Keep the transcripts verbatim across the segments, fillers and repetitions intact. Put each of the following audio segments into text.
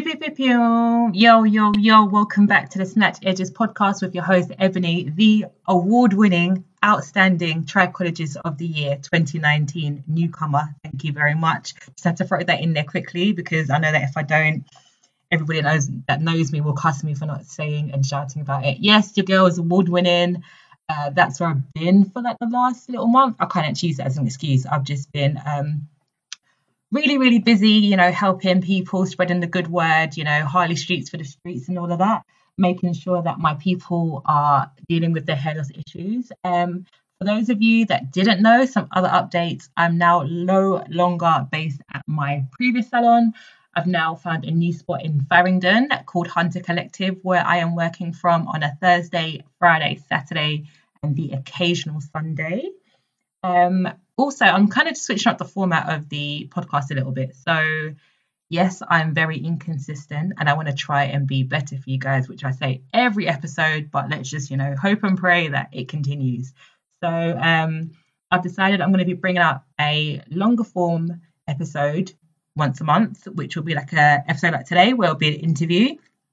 pew, pew, pew. Yo, yo, yo, welcome back to the Snatch Edges podcast with your host, Ebony, the award-winning, outstanding Trichologist of the Year twenty nineteen newcomer. Thank you very much. Just had to throw that in there quickly because I know that if I don't, everybody knows that knows me will cuss me for not saying and shouting about it. Yes, your girl is award-winning. Uh, that's where I've been for like the last little month. I can't actually use that as an excuse. I've just been... um really, really busy, you know, helping people, spreading the good word, you know, Harley Streets for the streets and all of that, making sure that my people are dealing with their hair loss issues. Um, for those of you that didn't know, some other updates, I'm now no longer based at my previous salon. I've now found a new spot in Farringdon called Hunter Collective, where I am working from on a Thursday, Friday, Saturday, and the occasional Sunday. Um, also, I'm kind of switching up the format of the podcast a little bit. So, yes, I'm very inconsistent and I want to try and be better for you guys, which I say every episode, but let's just, you know, hope and pray that it continues. So, um, I've decided I'm going to be bringing out a longer form episode once a month, which will be like a episode like today, where it'll be an interview.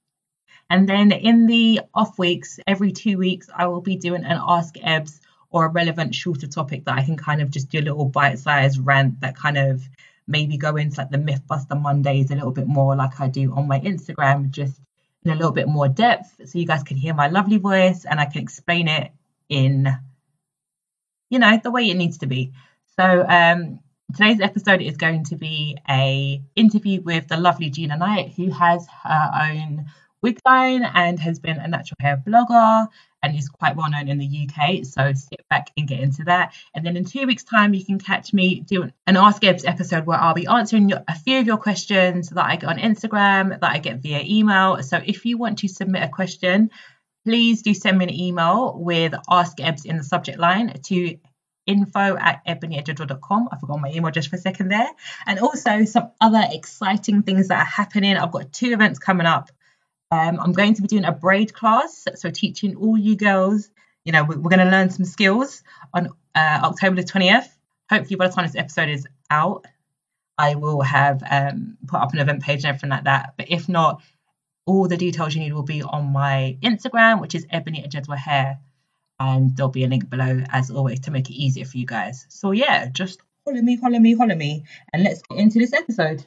And then in the off weeks, every two weeks, I will be doing an Ask Ebs or a relevant shorter topic that I can kind of just do a little bite-sized rant that kind of maybe go into like the Mythbuster Mondays a little bit more like I do on my Instagram, just in a little bit more depth so you guys can hear my lovely voice and I can explain it in, you know, the way it needs to be. So um, today's episode is going to be a interview with the lovely Gina Knight, who has her own wig line and has been a natural hair blogger and is quite well known in the U K. So sit back and get into that. And then in two weeks' time, you can catch me doing an Ask Ebs episode where I'll be answering your, a few of your questions that I get on Instagram, that I get via email. So if you want to submit a question, please do send me an email with Ask Ebs in the subject line to info at ebony at dot com. I forgot my email just for a second there. And also some other exciting things that are happening. I've got two events coming up. Um, I'm going to be doing a braid class, so teaching all you girls, you know, we're, we're going to learn some skills on uh, October the twentieth. Hopefully by the time this episode is out, I will have um, put up an event page and everything like that. But if not, all the details you need will be on my Instagram, which is Ebony Ajedwa Hair. And there'll be a link below, as always, to make it easier for you guys. So yeah, just holler me, holler me, holler me. And let's get into this episode.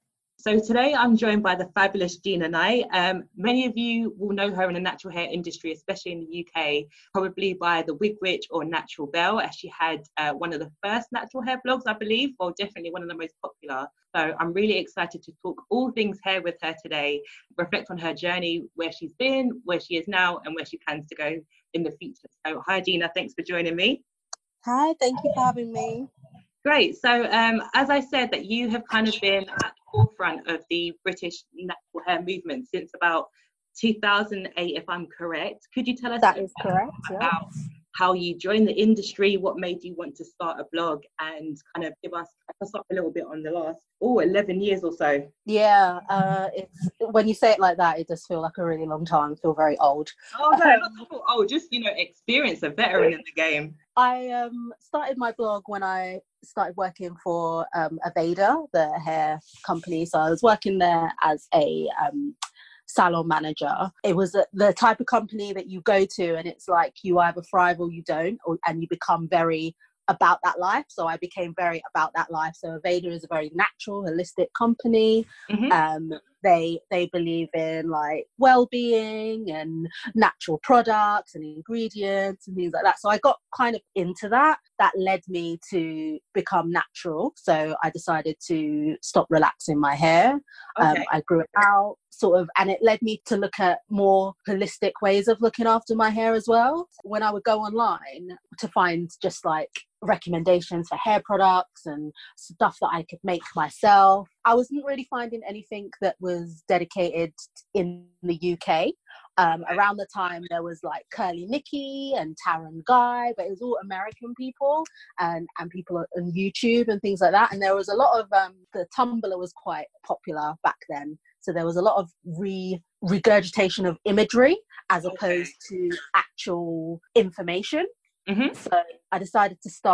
So today I'm joined by the fabulous Gina Knight. Um, many of you will know her in the natural hair industry, especially in the U K, probably by the Wig Witch or Natural Belle, as she had uh, one of the first natural hair blogs, I believe, or definitely one of the most popular. So I'm really excited to talk all things hair with her today, reflect on her journey, where she's been, where she is now, and where she plans to go in the future. So hi Gina, thanks for joining me. Hi, thank you for having me. Great. So um, as I said, that you have kind of been at the forefront of the British natural hair movement since about two thousand eight, if I'm correct. Could you tell us that is correct, about yeah. how you joined the industry, what made you want to start a blog, and kind of give us, us up a little bit on the last, oh, eleven years or so? Yeah, uh, it's when you say it like that, it does feel like a really long time. I feel very old. Oh, no, not at all. Oh, just, you know, experience, a veteran in the game. I um, started my blog when I started working for um, Aveda, the hair company. So I was working there as a um, salon manager. It was a, the type of company that you go to and it's like you either thrive or you don't, or, and you become very about that life. So I became very about that life. So Aveda is a very natural, holistic company. Mm-hmm. Um, they they believe in like well-being and natural products and ingredients and things like that. So I got kind of into that. That led me to become natural. So I decided to stop relaxing my hair. Okay. Um, I grew it out sort of, and it led me to look at more holistic ways of looking after my hair as well. When I would go online to find just like recommendations for hair products and stuff that I could make myself, I wasn't really finding anything that was dedicated in the U K. Um, around the time there was like Curly Mickey and Taryn Guy, but it was all American people and, and people on YouTube and things like that. And there was a lot of, um, the Tumblr was quite popular back then. So there was a lot of re regurgitation of imagery as opposed okay. to actual information. Mm-hmm. So I decided to start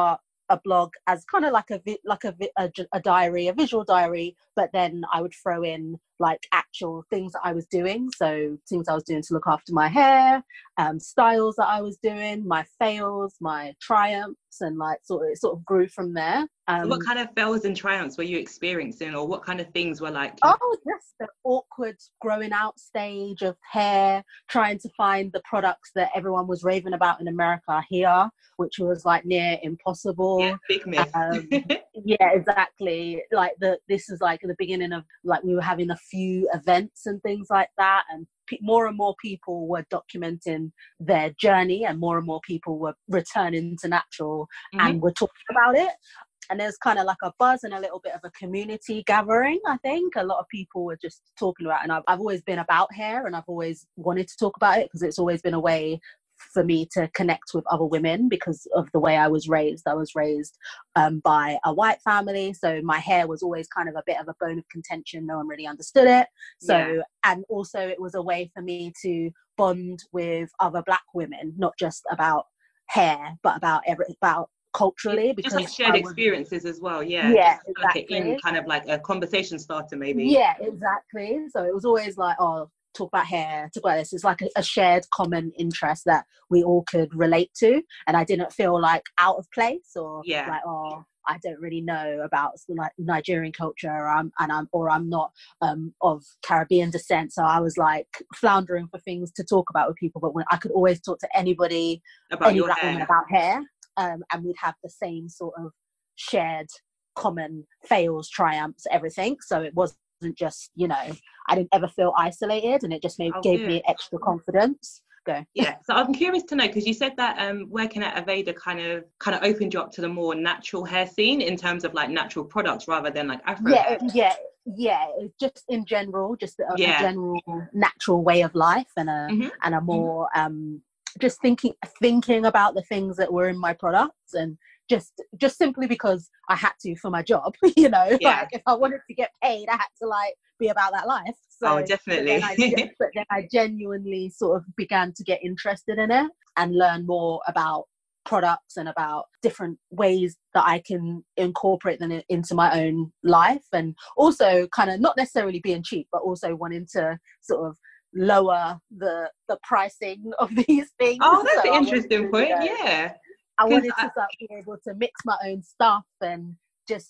a blog as kind of like a vi- like a, vi- a a diary, a visual diary, but then I would throw in like actual things that I was doing. So things I was doing to look after my hair, um, styles that I was doing, my fails, my triumphs, and like sort of it sort of grew from there. So what Um, kind of fails and triumphs were you experiencing, or what kind of things were like, you know? Oh, just the awkward growing out stage of hair, trying to find the products that everyone was raving about in America here, which was like near Yeah, impossible. big myth. Um, yeah, exactly. Like the this is like the beginning of like we were having a few events and things like that, and pe- more and more people were documenting their journey, and more and more people were returning to natural Hmm. and were talking about it. And there's kind of like a buzz and a little bit of a community gathering. I think a lot of people were just talking about it. And I've, I've always been about hair, and I've always wanted to talk about it because it's always been a way for me to connect with other women because of the way I was raised. I was raised um, by a white family, so my hair was always kind of a bit of a bone of contention. No one really understood it. So, Yeah. and also it was a way for me to bond with other Black women, not just about hair, but about every about culturally, Just like because shared I was, experiences as well. Yeah, yeah, just like a in exactly. kind of like a conversation starter maybe. Yeah, exactly. So it was always like, oh, talk about hair, talk about this. It's like a, a shared common interest that we all could relate to. And I didn't feel like out of place or Yeah. like, oh, I don't really know about like Nigerian culture, or I'm and I'm or I'm not um, of Caribbean descent. So I was like floundering for things to talk about with people. But when I could always talk to anybody, About any your Black woman hair. about hair, um, and we'd have the same sort of shared common fails, triumphs, everything. So it wasn't just, you know, I didn't ever feel isolated, and it just made, Oh, gave good. me extra confidence. Go. Yeah, so I'm curious to know, because you said that um, working at Aveda kind of kind of opened you up to the more natural hair scene in terms of like natural products rather than like Afro Yeah, hair. yeah, yeah. It's just in general, just a, a Yeah. general natural way of life, and a Hmm. and a more um just thinking thinking about the things that were in my products, and just just simply because I had to for my job, you know, Yeah. like if I wanted to get paid, I had to like be about that life. Oh, So, but then definitely. I ge- but then I genuinely sort of began to get interested in it and learn more about products and about different ways that I can incorporate them into my own life, and also kind of not necessarily being cheap, but also wanting to sort of lower the the pricing of these things. Oh, So that's an I wanted interesting to, you point. know, Yeah. I Because wanted to start being able to mix my own stuff and just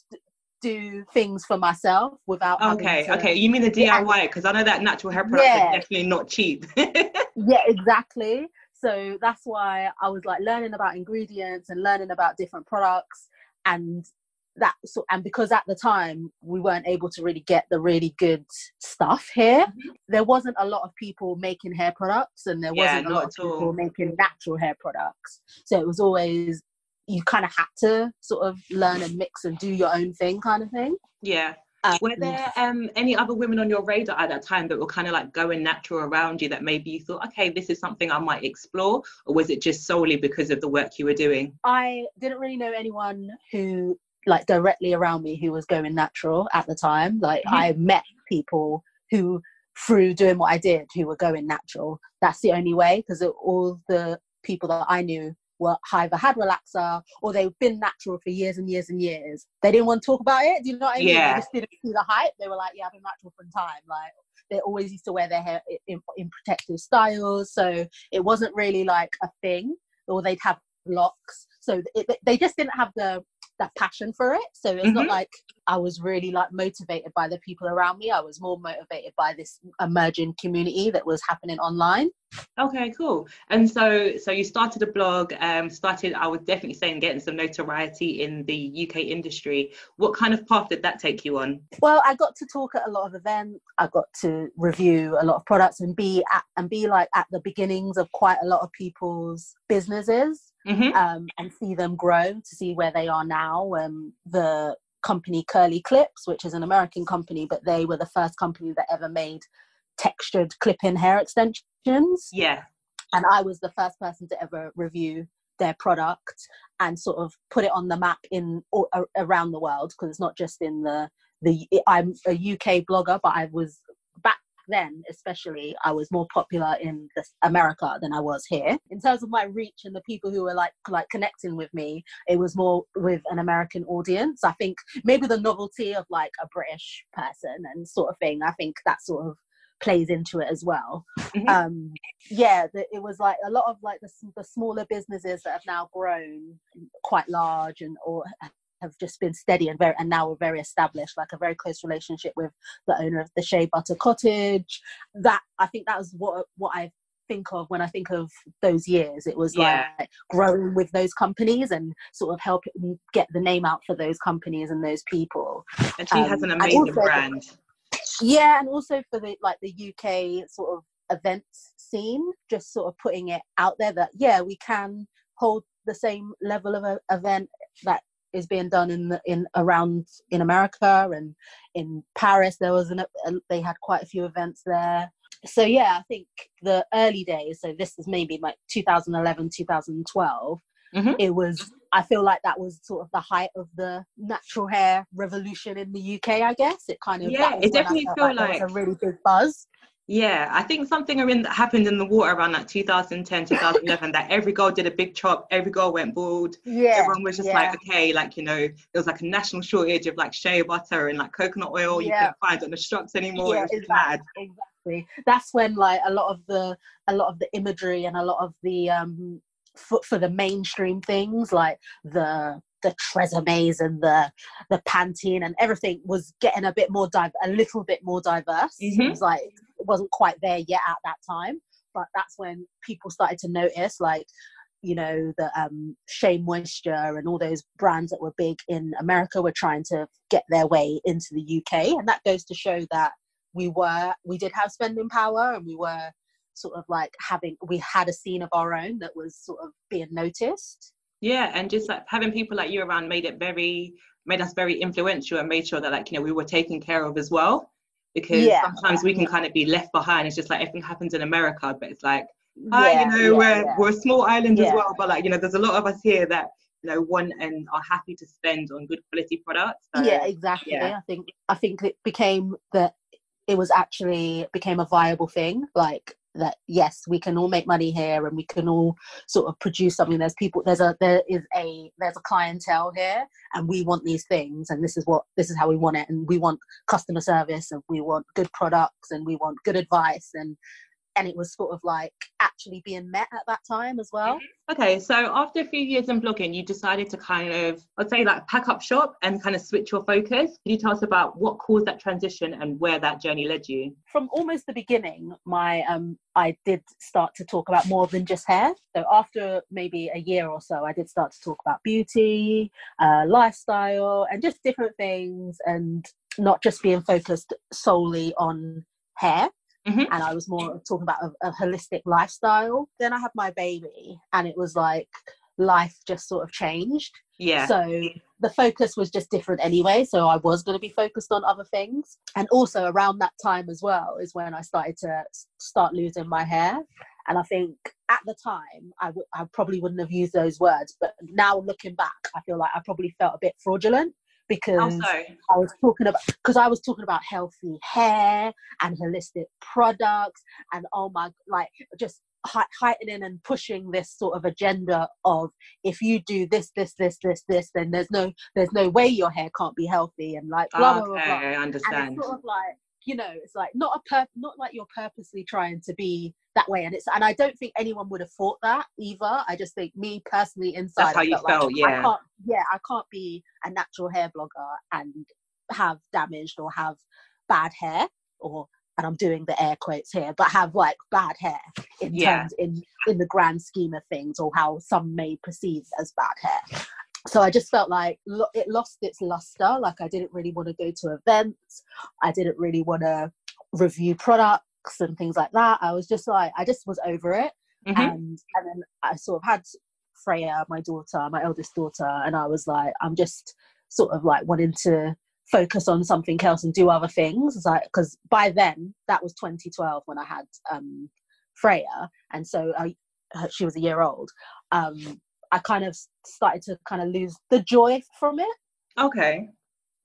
do things for myself without having okay, to. okay, you mean the Yeah, and D I Y? Because I know that natural hair products are yeah, definitely not cheap. yeah, exactly. So that's why I was like learning about ingredients and learning about different products, and that so and because at the time we weren't able to really get the really good stuff here, Mhm. there wasn't a lot of people making hair products, and there Yeah, wasn't a lot not of at people all. making natural hair products. So it was always, you kind of had to sort of learn and mix and do your own thing kind of thing. Yeah. Were And there um, any other women on your radar at that time that were kind of like going natural around you that maybe you thought, okay, this is something I might explore? Or was it just solely because of the work you were doing? I didn't really know anyone who like directly around me who was going natural at the time. Like Hmm. I met people who through doing what I did who were going natural. That's the only way, because all the people that I knew were either had relaxer or they've been natural for years and years and years. They didn't want to talk about it. Do you know what I mean? They Yeah. just didn't see the hype. They were like, yeah, I've been natural for a time. Like they always used to wear their hair in, in protective styles. So it wasn't really like a thing, or they'd have locks. So it, they just didn't have the that passion for it. So it's not Hmm. like I was really like motivated by the people around me. I was more motivated by this emerging community that was happening online. Okay, cool. And so, so you started a blog, um, started, I would definitely say, getting some notoriety in the U K industry. What kind of path did that take you on? Well, I got to talk at a lot of events. I got to review a lot of products and be at, and be like at the beginnings of quite a lot of people's businesses, Hmm. um, and see them grow to see where they are now. Um, the company Curly Clips, which is an American company, but they were the first company that ever made textured clip-in hair extensions. Yeah. And I was the first person to ever review their product and sort of put it on the map in or, around the world, because it's not just in the the I'm a U K blogger, but I was back then, especially, I was more popular in this America than I was here. In terms of my reach and the people who were like like connecting with me, it was more with an American audience. I think maybe the novelty of like a British person and sort of thing, I think that sort of plays into it as well. Mm-hmm. Um, yeah, the, it was like a lot of like the, the smaller businesses that have now grown quite large and or have just been steady and very and now are very established, like a very close relationship with the owner of the Shea Butter Cottage. That I think that was what what I think of when I think of those years. It was yeah. like growing with those companies and sort of helping get the name out for those companies and those people. And she um, has an amazing also, brand. Yeah, and also for the like the U K sort of events scene, just sort of putting it out there that yeah, we can hold the same level of a event that is being done in the, in around in America and in Paris. There was an a, they had quite a few events there. So yeah, I think the early days, so this is maybe like two thousand eleven, two thousand twelve, mm-hmm. It was, I feel like that was sort of the height of the natural hair revolution in the U K, I guess. It kind of, yeah, it definitely felt like, like there was a really big buzz. Yeah, I think something in, that happened in the water around like two thousand ten, two thousand eleven, that every girl did a big chop, every girl went bald. Yeah, everyone was just yeah. like, okay, like, you know, there was like a national shortage of like shea butter and like coconut oil. Yeah. You couldn't find it on the shops anymore. Yeah, it was just exactly, mad. Exactly. That's when like a lot of the a lot of the imagery and a lot of the um for, for the mainstream things like the the Tresemés and the the Pantene and everything was getting a bit more div- a little bit more diverse. Mm-hmm. It was like it wasn't quite there yet at that time, but that's when people started to notice, like, you know, the um, Shea Moisture and all those brands that were big in America were trying to get their way into the U K, and that goes to show that we were we did have spending power, and we were sort of like having we had a scene of our own that was sort of being noticed. Yeah, and just like having people like you around made it very made us very influential and made sure that, like, you know, we were taken care of as well, because yeah, sometimes we can yeah. kind of be left behind. It's just like everything happens in America, but it's like, hi, yeah, you know, yeah, we're yeah. we're a small island yeah. as well, but like, you know, there's a lot of us here that, you know, want and are happy to spend on good quality products. So, yeah, exactly. Yeah. I think I think it became that it was actually became a viable thing, like that yes, we can all make money here and we can all sort of produce something. There's people there's a there is a there's a clientele here, and we want these things, and this is what this is how we want it, and we want customer service, and we want good products, and we want good advice, and and it was sort of like actually being met at that time as well. Okay, so after a few years in blogging, you decided to kind of, I'd say, like pack up shop and kind of switch your focus. Can you tell us about what caused that transition and where that journey led you? From almost the beginning, my um, I did start to talk about more than just hair. So after maybe a year or so, I did start to talk about beauty, uh, lifestyle, and just different things, and not just being focused solely on hair. Mm-hmm. And I was more talking about a, a holistic lifestyle. Then I had my baby, and it was like life just sort of changed. Yeah. So the focus was just different anyway. So I was going to be focused on other things. And also around that time as well is when I started to start losing my hair. And I think at the time, I, w- I probably wouldn't have used those words. But now looking back, I feel like I probably felt a bit fraudulent. Because also, I was talking about because I was talking about healthy hair and holistic products, and oh my, like just heightening and pushing this sort of agenda of if you do this, this, this, this, this, then there's no there's no way your hair can't be healthy, and like blah blah okay, blah. blah. I understand. And it's sort of like, you know, it's like not a perp- not like you're purposely trying to be that way, and it's and I don't think anyone would have thought that either. I just think me personally inside, that's how you felt, like, yeah. I can't, yeah, I can't be a natural hair blogger and have damaged or have bad hair, or and I'm doing the air quotes here, but have like bad hair in yeah. terms in in the grand scheme of things, or how some may perceive as bad hair. So I just felt like lo- it lost its luster. Like I didn't really want to go to events. I didn't really want to review products and things like that. I was just like, I just was over it. Mm-hmm. And and then I sort of had Freya, my daughter, my eldest daughter, and I was like, I'm just sort of like wanting to focus on something else and do other things. It's like, because by then, that was twenty twelve when I had um, Freya, and so I, she was a year old. Um, I kind of started to kind of lose the joy from it. Okay.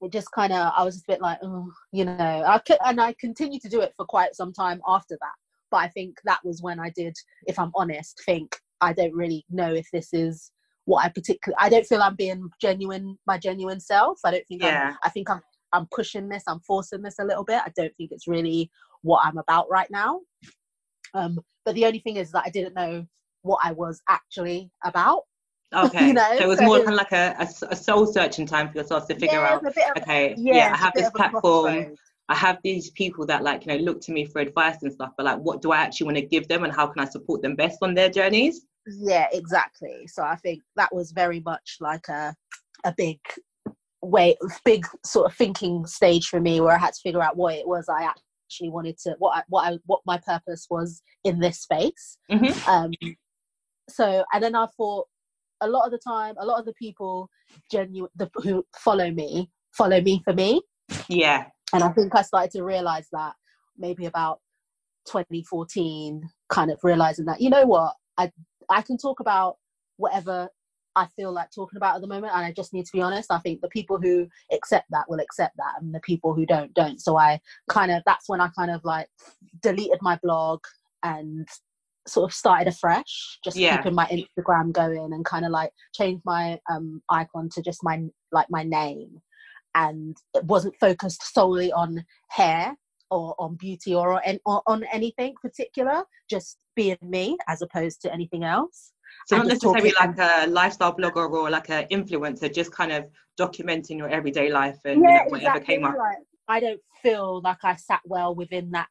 it just kind of, I was just a bit like, oh, you know, I could, and I continued to do it for quite some time after that. But I think that was when I did, if I'm honest, think I don't really know if this is what I particularly, I don't feel I'm being genuine, my genuine self. I don't think Yeah. I'm, I think I'm, I'm pushing this, I'm forcing this a little bit. I don't think it's really what I'm about right now. Um, but the only thing is that I didn't know what I was actually about. Okay. You know, so it was so more kind of like a, a, a soul searching time for yourself to figure yeah, out, it's a bit of, okay, yeah, yeah, I it's a have bit this of a platform. crossroads. I have these people that like, you know, look to me for advice and stuff, but like, what do I actually want to give them and how can I support them best on their journeys? Yeah, exactly. So I think that was very much like a a big way, big sort of thinking stage for me, where I had to figure out what it was I actually wanted to, what I, what I, what my purpose was in this space. Mm-hmm. Um, so, and then I thought, a lot of the time, a lot of the people genuine the, who follow me follow me for me. Yeah. And I think I started to realize that maybe about twenty fourteen, kind of realizing that, you know what, I I can talk about whatever I feel like talking about at the moment, and I just need to be honest. I think the people who accept that will accept that, and the people who don't don't. So I kind of, that's when I kind of like deleted my blog and sort of started afresh, just Yeah. keeping my Instagram going, and kind of like changed my um icon to just my, like my name, and it wasn't focused solely on hair or on beauty or on, or on anything particular, just being me as opposed to anything else. So And not just necessarily talking, like a lifestyle blogger or like an influencer, just kind of documenting your everyday life and, you yeah, know, whatever exactly. came up. Like, I don't feel like I sat well within that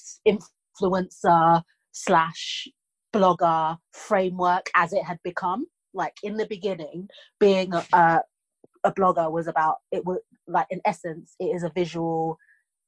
influencer slash blogger framework as it had become. Like in the beginning, being a, a, a blogger was about, it was like, in essence, it is a visual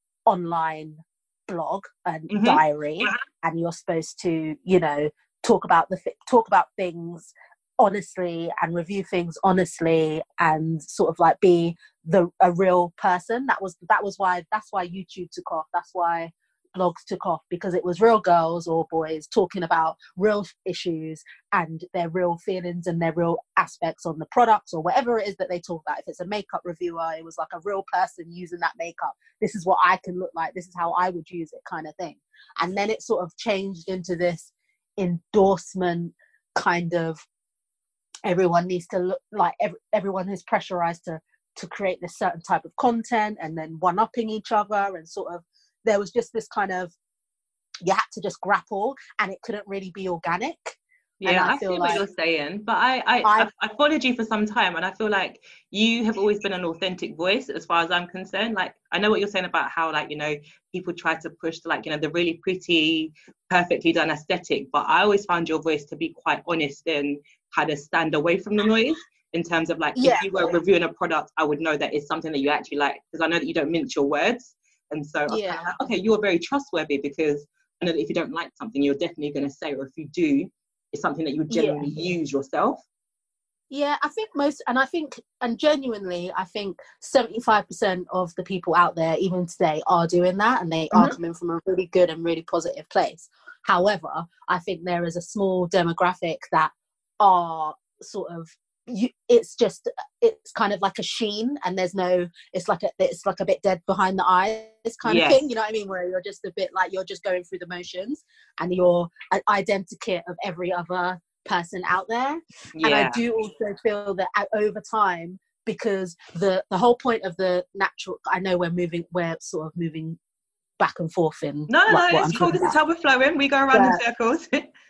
online blog and Mm-hmm. diary, and you're supposed to, you know, talk about the talk about things honestly and review things honestly and sort of like be the a real person. That was that was why that's why YouTube took off. That's why blogs took off, because it was real girls or boys talking about real issues and their real feelings and their real aspects on the products or whatever it is that they talk about. If it's a makeup reviewer, it was like a real person using that makeup. This is what I can look like. This is how I would use it, kind of thing. And then it sort of changed into this endorsement kind of, everyone needs to look like, every, everyone is pressurized to to create this certain type of content, and then one-upping each other, and sort of there was just this kind of, you had to just grapple, and it couldn't really be organic. Yeah, and I, I feel see like what you're saying, but I, I, I, I, I followed you for some time, and I feel like you have always been an authentic voice, as far as I'm concerned. Like, I know what you're saying about how, like, you know, people try to push to, like, you know, the really pretty, perfectly done aesthetic, but I always found your voice to be quite honest and kind of stand away from the noise. In terms of like, yeah, if you were reviewing a product, I would know that it's something that you actually like, because I know that you don't mince your words. And so I was yeah, kind of like, okay, you're very trustworthy, because I know that if you don't like something, you're definitely going to say, or if you do, it's something that you would yeah. genuinely use yourself. Yeah, I think most, and I think, and genuinely, I think seventy-five percent of the people out there, even today, are doing that, and they Mm-hmm. are coming from a really good and really positive place. However, I think there is a small demographic that are sort of, you, it's just, it's kind of like a sheen, and there's no, it's like a, it's like a bit dead behind the eyes kind of Yes. thing, you know what I mean? Where you're just a bit like, you're just going through the motions, and you're an identikit of every other person out there. Yeah. And I do also feel that over time, because the the whole point of the natural, I know we're moving, we're sort of moving back and forth in No, no, what, no, what it's I'm cool. talking This is about. how we're flowing. We go around in circles.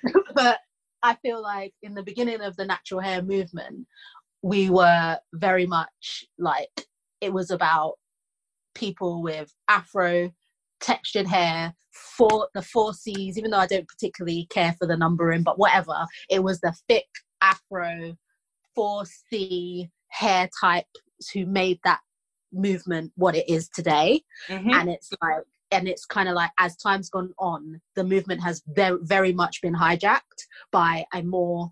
But I feel like in the beginning of the natural hair movement, we were very much like, it was about people with afro textured hair, for the four C's, even though I don't particularly care for the numbering, but whatever, it was the thick afro four C hair types who made that movement what it is today. Mm-hmm. And it's like, and it's kind of like, as time's gone on, the movement has very, very much been hijacked by a more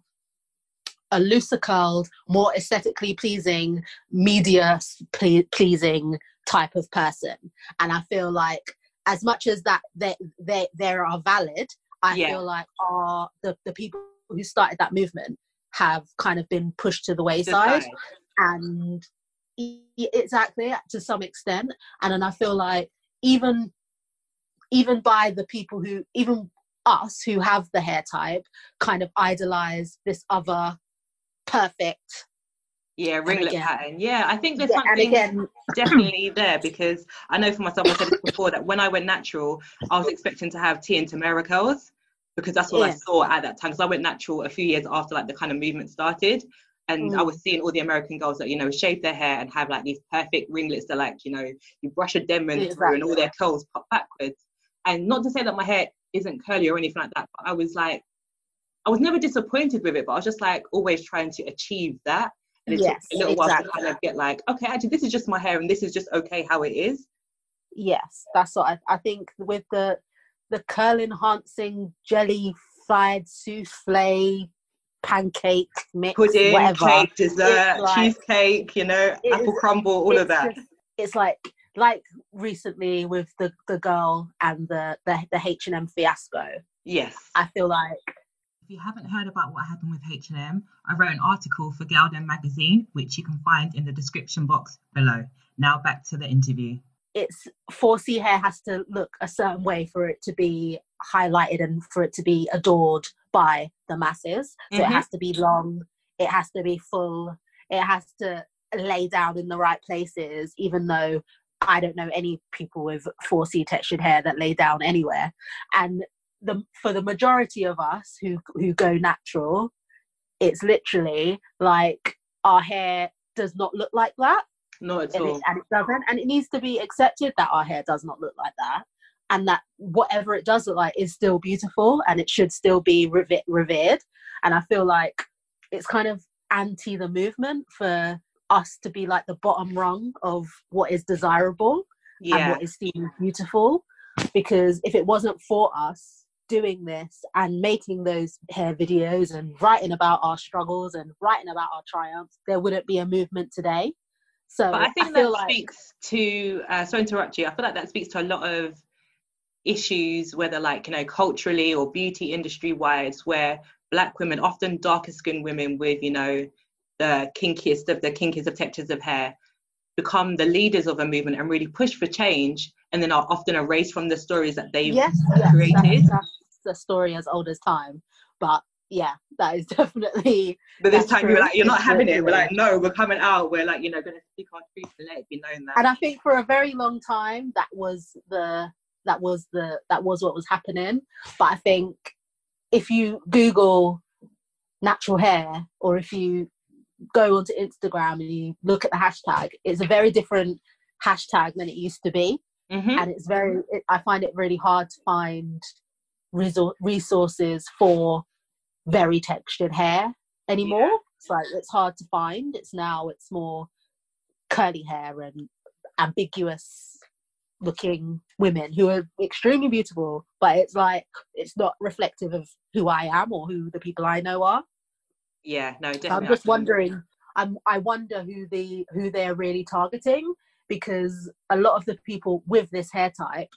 a looser curled, more aesthetically pleasing, media ple- pleasing type of person. And I feel like, as much as that they they they are valid, I Yeah. feel like are the, the people who started that movement have kind of been pushed to the wayside. Decide. And e- exactly, to some extent. And then I feel like even even by the people who, even us who have the hair type, kind of idolize this other perfect. Yeah, ringlet again, pattern. Yeah, I think there's yeah, and something again, definitely there, because I know for myself, I said this before, that when I went natural, I was expecting to have T and Tamara curls, because that's what I yeah, saw at that time. Because I went natural a few years after like the kind of movement started, and I mm, was seeing all the American girls that, you know, shave their hair and have like these perfect ringlets that, like, you know, you brush a Denman through and all exactly. their curls pop backwards. And not to say that my hair isn't curly or anything like that, but I was like, I was never disappointed with it, but I was just like always trying to achieve that. And it took Yes, me a little while to exactly. kind of get like, okay, actually, this is just my hair and this is just okay how it is. Yes, that's what I, I think with the the curl enhancing jelly fried souffle pancake mix, Pudding, whatever. cake, It's dessert, like cheesecake, you know, it apple is. crumble, all of It's that. just. It's like like recently with the the girl and the the the H and M fiasco. Yes. I feel like If you haven't heard about what happened with H and M, I wrote an article for Gowden magazine, which you can find in the description box below. Now back to the interview. it's four C hair has to look a certain way for it to be highlighted and for it to be adored by the masses. So Mm-hmm. it has to be long, it has to be full, it has to lay down in the right places, even though I don't know any people with four C textured hair that lay down anywhere. And the for the majority of us who who go natural, it's literally like our hair does not look like that. Not at And it, all. and it doesn't, and it needs to be accepted that our hair does not look like that, and that whatever it does look like is still beautiful and it should still be reve- revered. And I feel like it's kind of anti the movement for us to be like the bottom rung of what is desirable and Yeah. what is seen beautiful, because if it wasn't for us doing this and making those hair videos and writing about our struggles and writing about our triumphs, there wouldn't be a movement today. So But I think I feel that like speaks to, uh, sorry to interrupt you, I feel like that speaks to a lot of issues, whether like, you know, culturally or beauty industry wise, where Black women, often darker skinned women with, you know, the kinkiest of the kinkiest of textures of hair, become the leaders of a movement and really push for change, and then are often erased from the stories that they've yes, yes, created. that's, that's the story as old as time. But yeah, that is definitely But this that's time you were true. like, you're not having it. We're Literally. like, no, we're coming out. We're like, you know, going to speak our truth and let it be known that. And I think for a very long time that was the that was the that was what was happening. But I think if you Google natural hair, or if you go onto Instagram and you look at the hashtag, it's a very different hashtag than it used to be. Mm-hmm. And it's very it, I find it really hard to find resor- resources for very textured hair anymore. Yeah. It's like it's hard to find. It's now it's more curly hair and ambiguous looking women who are extremely beautiful, but it's like it's not reflective of who I am or who the people I know are. Yeah, no, So I'm definitely. just wondering, I'm, I wonder who the who they're really targeting, because a lot of the people with this hair type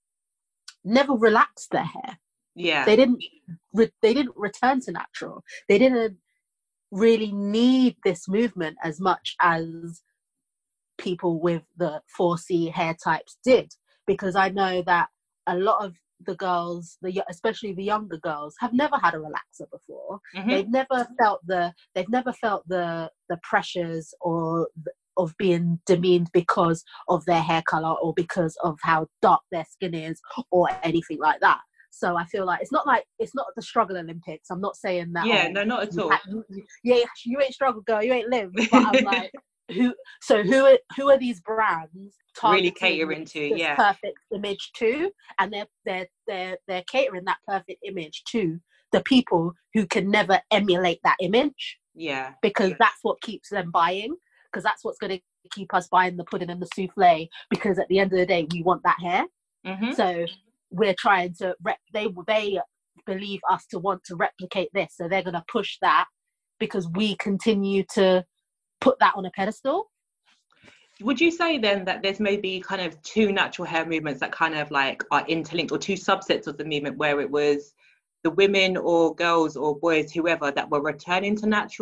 never relaxed their hair. Yeah. They didn't. Re- they didn't return to natural. They didn't really need this movement as much as people with the four C hair types did, because I know that a lot of the girls, the especially the younger girls, have never had a relaxer before. Mm-hmm. They've never felt the they've never felt the the pressures or the, of being demeaned because of their hair color or because of how dark their skin is or anything like that. So I feel like it's not like it's not the struggle Olympics. I'm not saying that. Yeah, Oh, no, not at you, all. ha- you, you, you, ain't, you ain't struggled, girl. You ain't lived. But I'm like, who? So who are who are these brands Really targeting catering to, this yeah. perfect image to? And they're they're they're they're catering that perfect image to the people who can never emulate that image. Yeah. Because that's what keeps them buying. Because that's what's going to keep us buying the pudding and the souffle. Because at the end of the day, we want that hair. Mm-hmm. So we're trying to rep. They they believe us to want to replicate this, so they're going to push that because we continue to put that on a pedestal. Would you say then that there's maybe kind of two natural hair movements that kind of like are interlinked, or two subsets of the movement, where it was the women or girls or boys, whoever, that were returning to natural,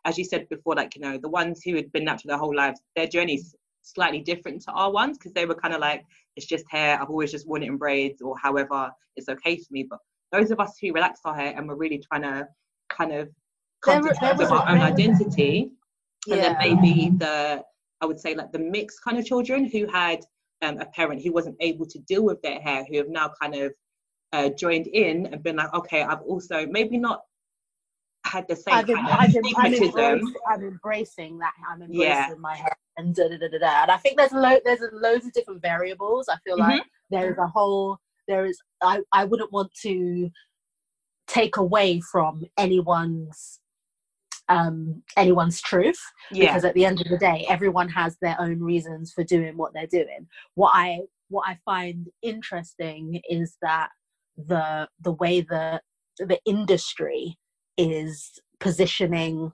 as you said before, like, you know, the ones who had been natural their whole lives, their journey's slightly different to our ones, because they were kind of like, it's just hair, I've always just worn it in braids, or however, it's okay for me. But those of us who relaxed our hair and were really trying to kind of come There, to there terms with was, our own there was, identity, yeah. and then maybe the, I would say like the mixed kind of children who had um, a parent who wasn't able to deal with their hair, who have now kind of uh, joined in and been like, okay, I've also maybe not had the same I've kind em- of I've em- I'm, stigmatism. embracing, I'm embracing that. I'm embracing Yeah. my hair and da da da da da. And I think there's lo- there's loads of different variables. I feel Mm-hmm. like there is a whole there is. I I wouldn't want to take away from anyone's um anyone's truth, Yeah. because at the end of the day, everyone has their own reasons for doing what they're doing. What I what I find interesting is that the the way the the industry is positioning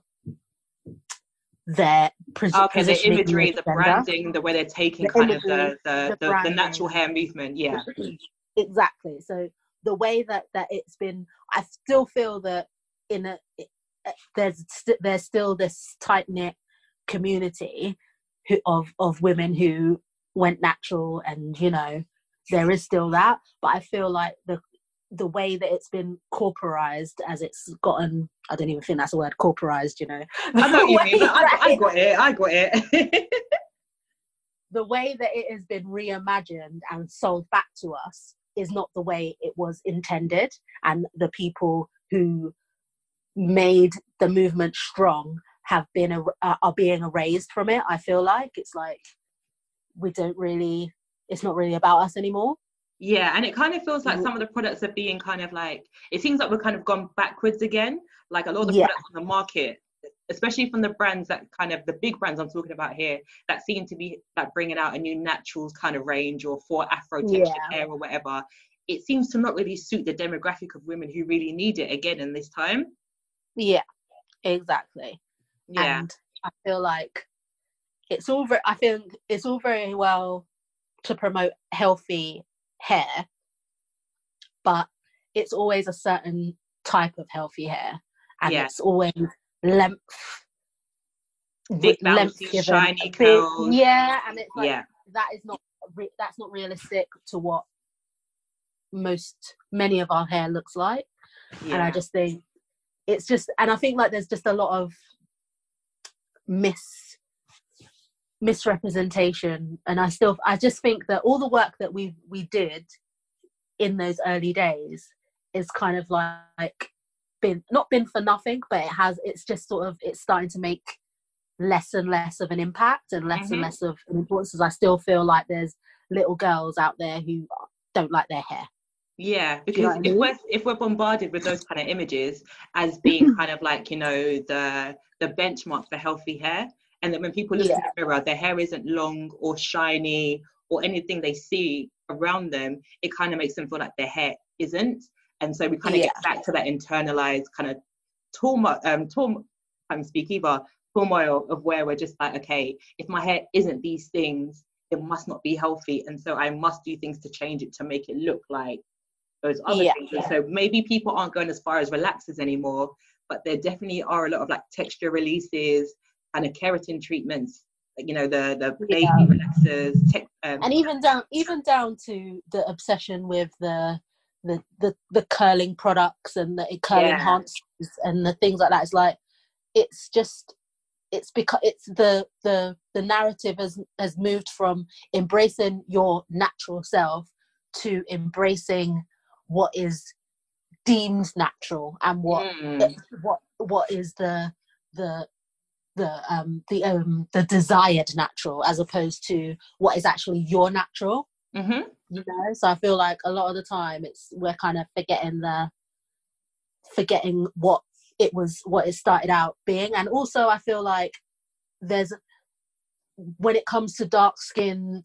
their pres- Okay, the positioning imagery, the agenda, branding, the way they're taking the kind imagery, of the the, the, the, the natural branding. hair movement. Yeah. Exactly. So the way that that it's been, I still feel that in a it, there's st- there's still this tight knit community who, of of women who went natural, and you know there is still that. But I feel like the the way that it's been corporized, as it's gotten, I don't even think that's a word, corporized, you know. I know what you mean, but I, I it, got it. I got it. the way that it has been reimagined and sold back to us is not the way it was intended, and the people who made the movement strong have been uh, are being erased from it. I feel like it's like we don't really, it's not really about us anymore. Yeah, and it kind of feels like some of the products are being kind of like, it seems like we're kind of gone backwards again. Like a lot of the Yeah. products on the market, especially from the brands that kind of, the big brands I'm talking about here, that seem to be like bringing out a new naturals kind of range, or for Afro textured Yeah. hair or whatever, it seems to not really suit the demographic of women who really need it again in this time. Yeah, exactly. Yeah. And I feel like it's all very, I think it's all very well to promote healthy hair, but it's always a certain type of healthy hair, and Yeah. it's always length, Big, length bouncy, given, shiny big, curls. yeah, and it's like Yeah. that is not re- that's not realistic to what most many of our hair looks like. Yeah. And I just think it's just, and I think like there's just a lot of mis misrepresentation, and I still I just think that all the work that we we did in those early days is kind of like been not been for nothing, but it has, it's just sort of, it's starting to make less and less of an impact and less Mm-hmm. and less of an importance. I still feel like there's little girls out there who don't like their hair. Yeah, because you know what I if mean? we're if we're bombarded with those kind of images as being kind of like, you know, the the benchmark for healthy hair, and then when people look Yeah. in the mirror, their hair isn't long or shiny or anything they see around them, it kind of makes them feel like their hair isn't. And so we kind of Yeah. get back to that internalized kind of turmoil, um, turmoil, I can't speak either, turmoil of where we're just like, okay, if my hair isn't these things, it must not be healthy. And so I must do things to change it to make it look like those other Yeah. things. And so maybe people aren't going as far as relaxers anymore, but there definitely are a lot of like texture releases and a keratin treatments, you know, the the baby Yeah. relaxers, tech, um, And even down even down to the obsession with the the the, the curling products and the curling Yeah. enhancers and the things like that. It's like, it's just, it's because it's the the the narrative has has moved from embracing your natural self to embracing what is deemed natural, and what Mm. what what is the the the um the um the desired natural, as opposed to what is actually your natural. Mm-hmm. You know, so I feel like a lot of the time it's, we're kind of forgetting the forgetting what it was, what it started out being. And also I feel like there's, when it comes to dark skinned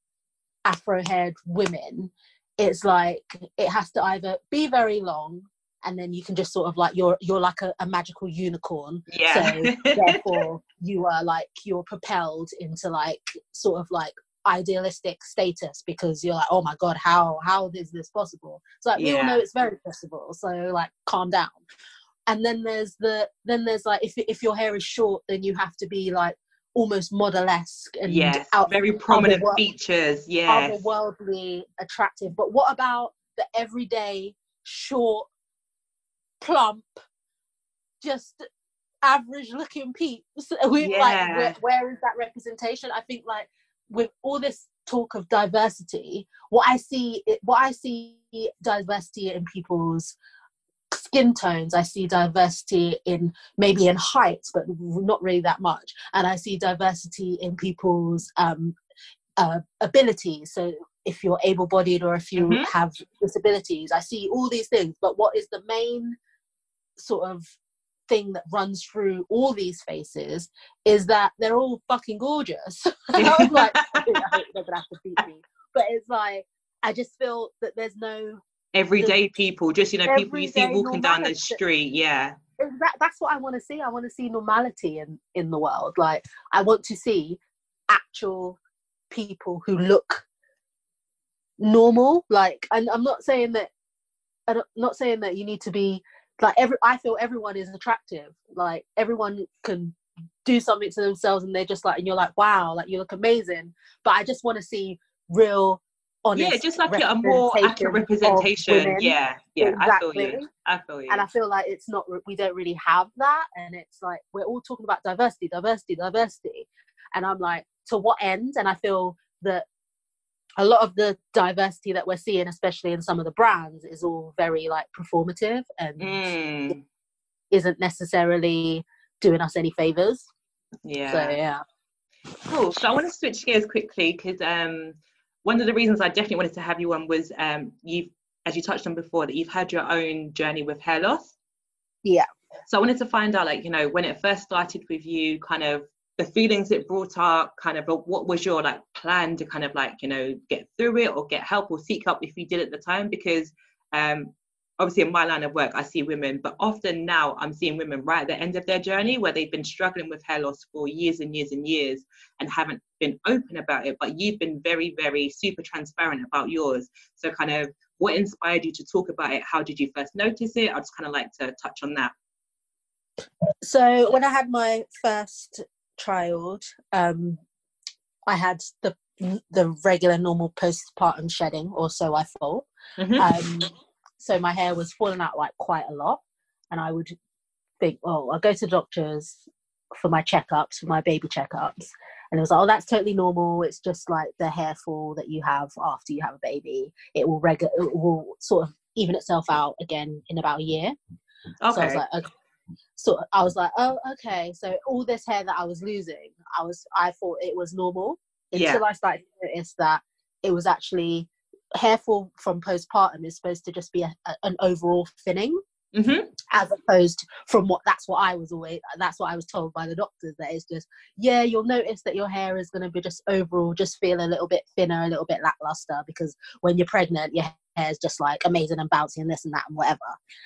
afro haired women, it's like it has to either be very long, and then you can just sort of like, you're you're like a, a magical unicorn. Yeah. So therefore you are like, you're propelled into like sort of like idealistic status, because you're like, oh my god, how how is this possible? So like, we all Yeah. know it's very possible, so like calm down. and then there's the then there's like if if your hair is short, then you have to be like almost model-esque and Yes, out very prominent otherworld- features. Yes, otherworldly attractive. But what about the everyday short, plump, just average looking peeps? We yeah. like where, where is that representation? I think like with all this talk of diversity, what I see what I see diversity in people's skin tones. I see diversity in maybe in height, but not really that much. And I see diversity in people's um, uh, abilities. So if you're able-bodied or if you mm-hmm. have disabilities, I see all these things. But what is the main sort of thing that runs through all these faces is that they're all fucking gorgeous. I was like, I hope they're gonna have to beat me. But it's like, I just feel that there's no everyday people, just, you know, people you see walking down the normality. street. Yeah. That, that's what I want to see. I want to see normality in, in the world. Like, I want to see actual people who look normal. Like, and I'm not saying that, I'm not saying that you need to be, like, every, I feel everyone is attractive. Like, everyone can do something to themselves and they're just like, and you're like, wow, like, you look amazing. But I just want to see real, honest, yeah, just like a more accurate representation. Yeah, yeah, exactly. I feel you. I feel you. And I feel like it's not, we don't really have that. And it's like, we're all talking about diversity, diversity, diversity. And I'm like, to what end? And I feel that a lot of the diversity that we're seeing, especially in some of the brands, is all very like performative and mm. isn't necessarily doing us any favors. Yeah. So, yeah. Cool. So I want to switch gears quickly because um, one of the reasons I definitely wanted to have you on was um, you've, as you touched on before, that you've had your own journey with hair loss. Yeah. So I wanted to find out, like, you know, when it first started with you, kind of the feelings it brought up, kind of what was your like plan to kind of like, you know, get through it or get help or seek help if you did at the time? Because um, obviously in my line of work, I see women, but often now I'm seeing women right at the end of their journey where they've been struggling with hair loss for years and years and years and haven't been open about it. But you've been very, very super transparent about yours. So kind of what inspired you to talk about it? How did you first notice it? I'd just kind of like to touch on that. So when I had my first child, um, I had the the regular normal postpartum shedding, or so I thought. Mm-hmm. Um, so my hair was falling out like quite a lot, and I would think, oh, I'll go to the doctors for my checkups, for my baby checkups, and it was like, oh, that's totally normal. It's just like the hair fall that you have after you have a baby. It will regu- it will sort of even itself out again in about a year. Okay. So I was like, okay. So I was like, oh, okay. So all this hair that I was losing, I was, I thought it was normal until yeah. I started to notice that it was actually hair fall from postpartum is supposed to just be a, a, an overall thinning, mm-hmm. as opposed to from what that's what I was always that's what I was told by the doctors, that it's just, yeah, you'll notice that your hair is going to be just overall just feel a little bit thinner, a little bit lackluster, because when you're pregnant, your hair is just like amazing and bouncy and this and that and whatever.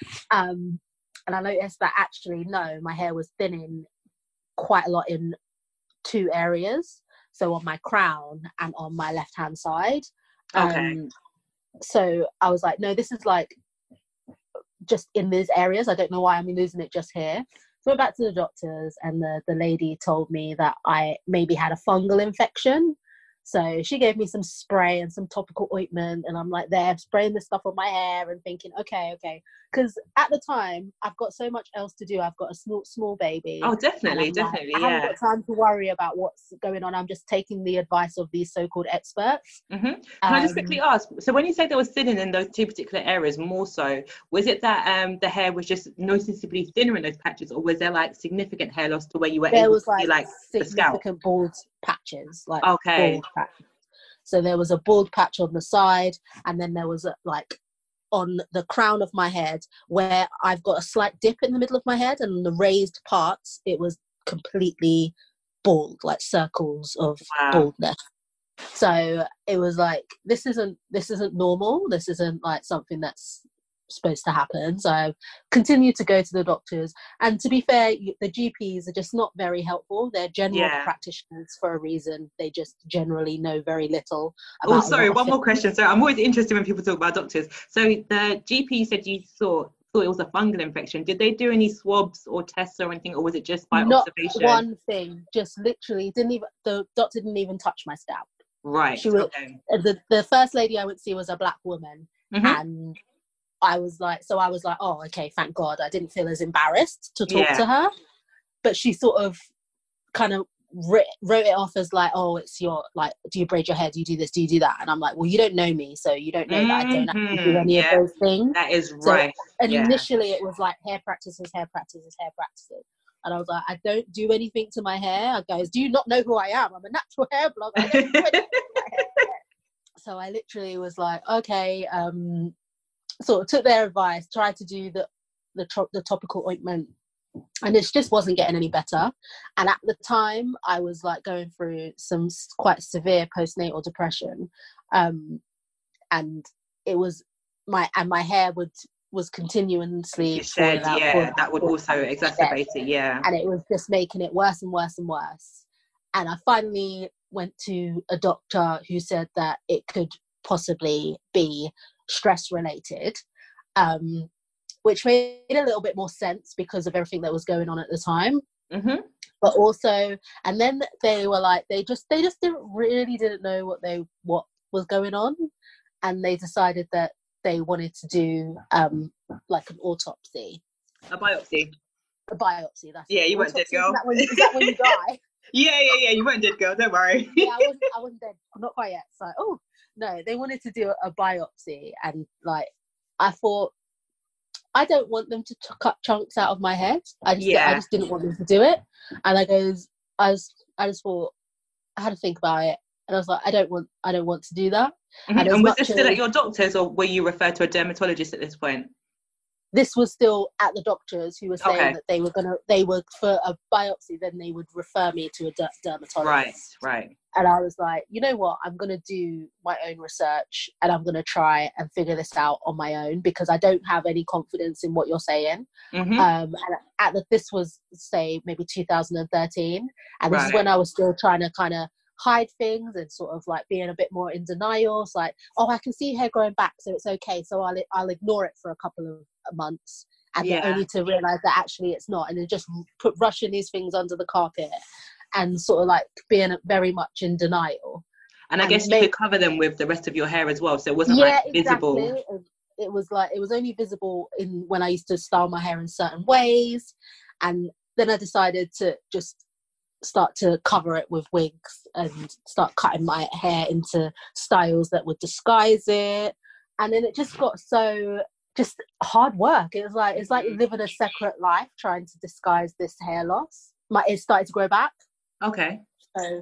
Um, And I noticed that actually, no, my hair was thinning quite a lot in two areas. So on my crown and on my left-hand side. Okay. Um, so I was like, no, this is like just in these areas. I don't know why I'm losing it just here. So I went back to the doctors and the, the lady told me that I maybe had a fungal infection. So she gave me some spray and some topical ointment, and I'm like there spraying this stuff on my hair and thinking, okay, okay. Because at the time, I've got so much else to do. I've got a small, small baby. Oh, definitely, definitely, like, yeah. I haven't got time to worry about what's going on. I'm just taking the advice of these so-called experts. Mm-hmm. Can um, I just quickly ask, so when you say there was thinning in those two particular areas more so, was it that um, the hair was just noticeably thinner in those patches, or was there like significant hair loss to where you were there able was to like see like the scalp? significant bald patches, like okay. bald patches. So there was a bald patch on the side, and then there was a, like on the crown of my head where I've got a slight dip in the middle of my head, and the raised parts, it was completely bald, like circles of wow. baldness. So it was like, this isn't this isn't normal. This isn't like something that's supposed to happen. So I continued to go to the doctors, and to be fair, the G Ps are just not very helpful. They're general yeah. practitioners for a reason. They just generally know very little about oh sorry one things. more question. So I'm always interested when people talk about doctors. So the G P said you thought thought it was a fungal infection. Did they do any swabs or tests or anything, or was it just by Not observation? one thing, just literally didn't even, the doctor didn't even touch my scalp. Right. She was, okay. the, the first lady I went to see was a black woman. Mm-hmm. And I was like, so I was like, oh, okay, thank God. I didn't feel as embarrassed to talk Yeah. to her. But she sort of kind of wrote, wrote it off as like, oh, it's your, like, do you braid your hair? Do you do this? Do you do that? And I'm like, well, you don't know me. So you don't know that I don't Mm-hmm. actually do any yeah. of those things. That is So right. Yeah. initially it was like hair practices, hair practices, hair practices. And I was like, I don't do anything to my hair. Guys, do you not know who I am? I'm a natural hair blogger. I don't do anything to my hair. So I literally was like, okay, um, sort of took their advice, tried to do the the, tro- the topical ointment, and it just wasn't getting any better. And at the time, I was like going through some quite severe postnatal depression, um, and it was my and my hair would was continuously you said, falling out. yeah, falling that out, would also out, exacerbate it, yeah. And it was just making it worse and worse and worse. And I finally went to a doctor who said that it could possibly be stress related, um, which made a little bit more sense because of everything that was going on at the time. Mm-hmm. But also, and then they were like, they just they just didn't really didn't know what they what was going on, and they decided that they wanted to do um, like an autopsy, a biopsy, a biopsy. That's yeah, it. you weren't dead, girl. Is that when, is that when you die? Yeah, yeah, yeah. You weren't dead, girl. Don't worry. Yeah, I wasn't. I wasn't dead. Not quite yet. So, oh no, they wanted to do a biopsy, and like, I thought, I don't want them to t- cut chunks out of my head. I just, yeah. I just didn't want them to do it. And I goes, I was, I just thought, I had to think about it, and I was like, I don't want, I don't want to do that. Mm-hmm. And, and was this as, still at your doctor's, or were you referred to a dermatologist at this point? This was still at the doctors, who were saying okay. that they were gonna, they were for a biopsy, then they would refer me to a de- dermatologist. Right, right. And I was like, you know what? I'm gonna do my own research, and I'm gonna try and figure this out on my own, because I don't have any confidence in what you're saying. Mm-hmm. Um, and at the, this was say maybe two thousand thirteen, and this right. is when I was still trying to kind of hide things and sort of like being a bit more in denial. It's like, oh, I can see hair growing back, so it's okay. So I'll I'll ignore it for a couple of months, and yeah. then only to realize that actually it's not, and then just put rushing these things under the carpet, and sort of like being very much in denial. And I and guess you make, could cover them with the rest of your hair as well, so it wasn't yeah, like visible. Exactly. It was like, it was only visible in when I used to style my hair in certain ways, and then I decided to just start to cover it with wigs and start cutting my hair into styles that would disguise it. And then it just got so just hard work. It was like, it's like living a separate life trying to disguise this hair loss. My it started to grow back. Okay. So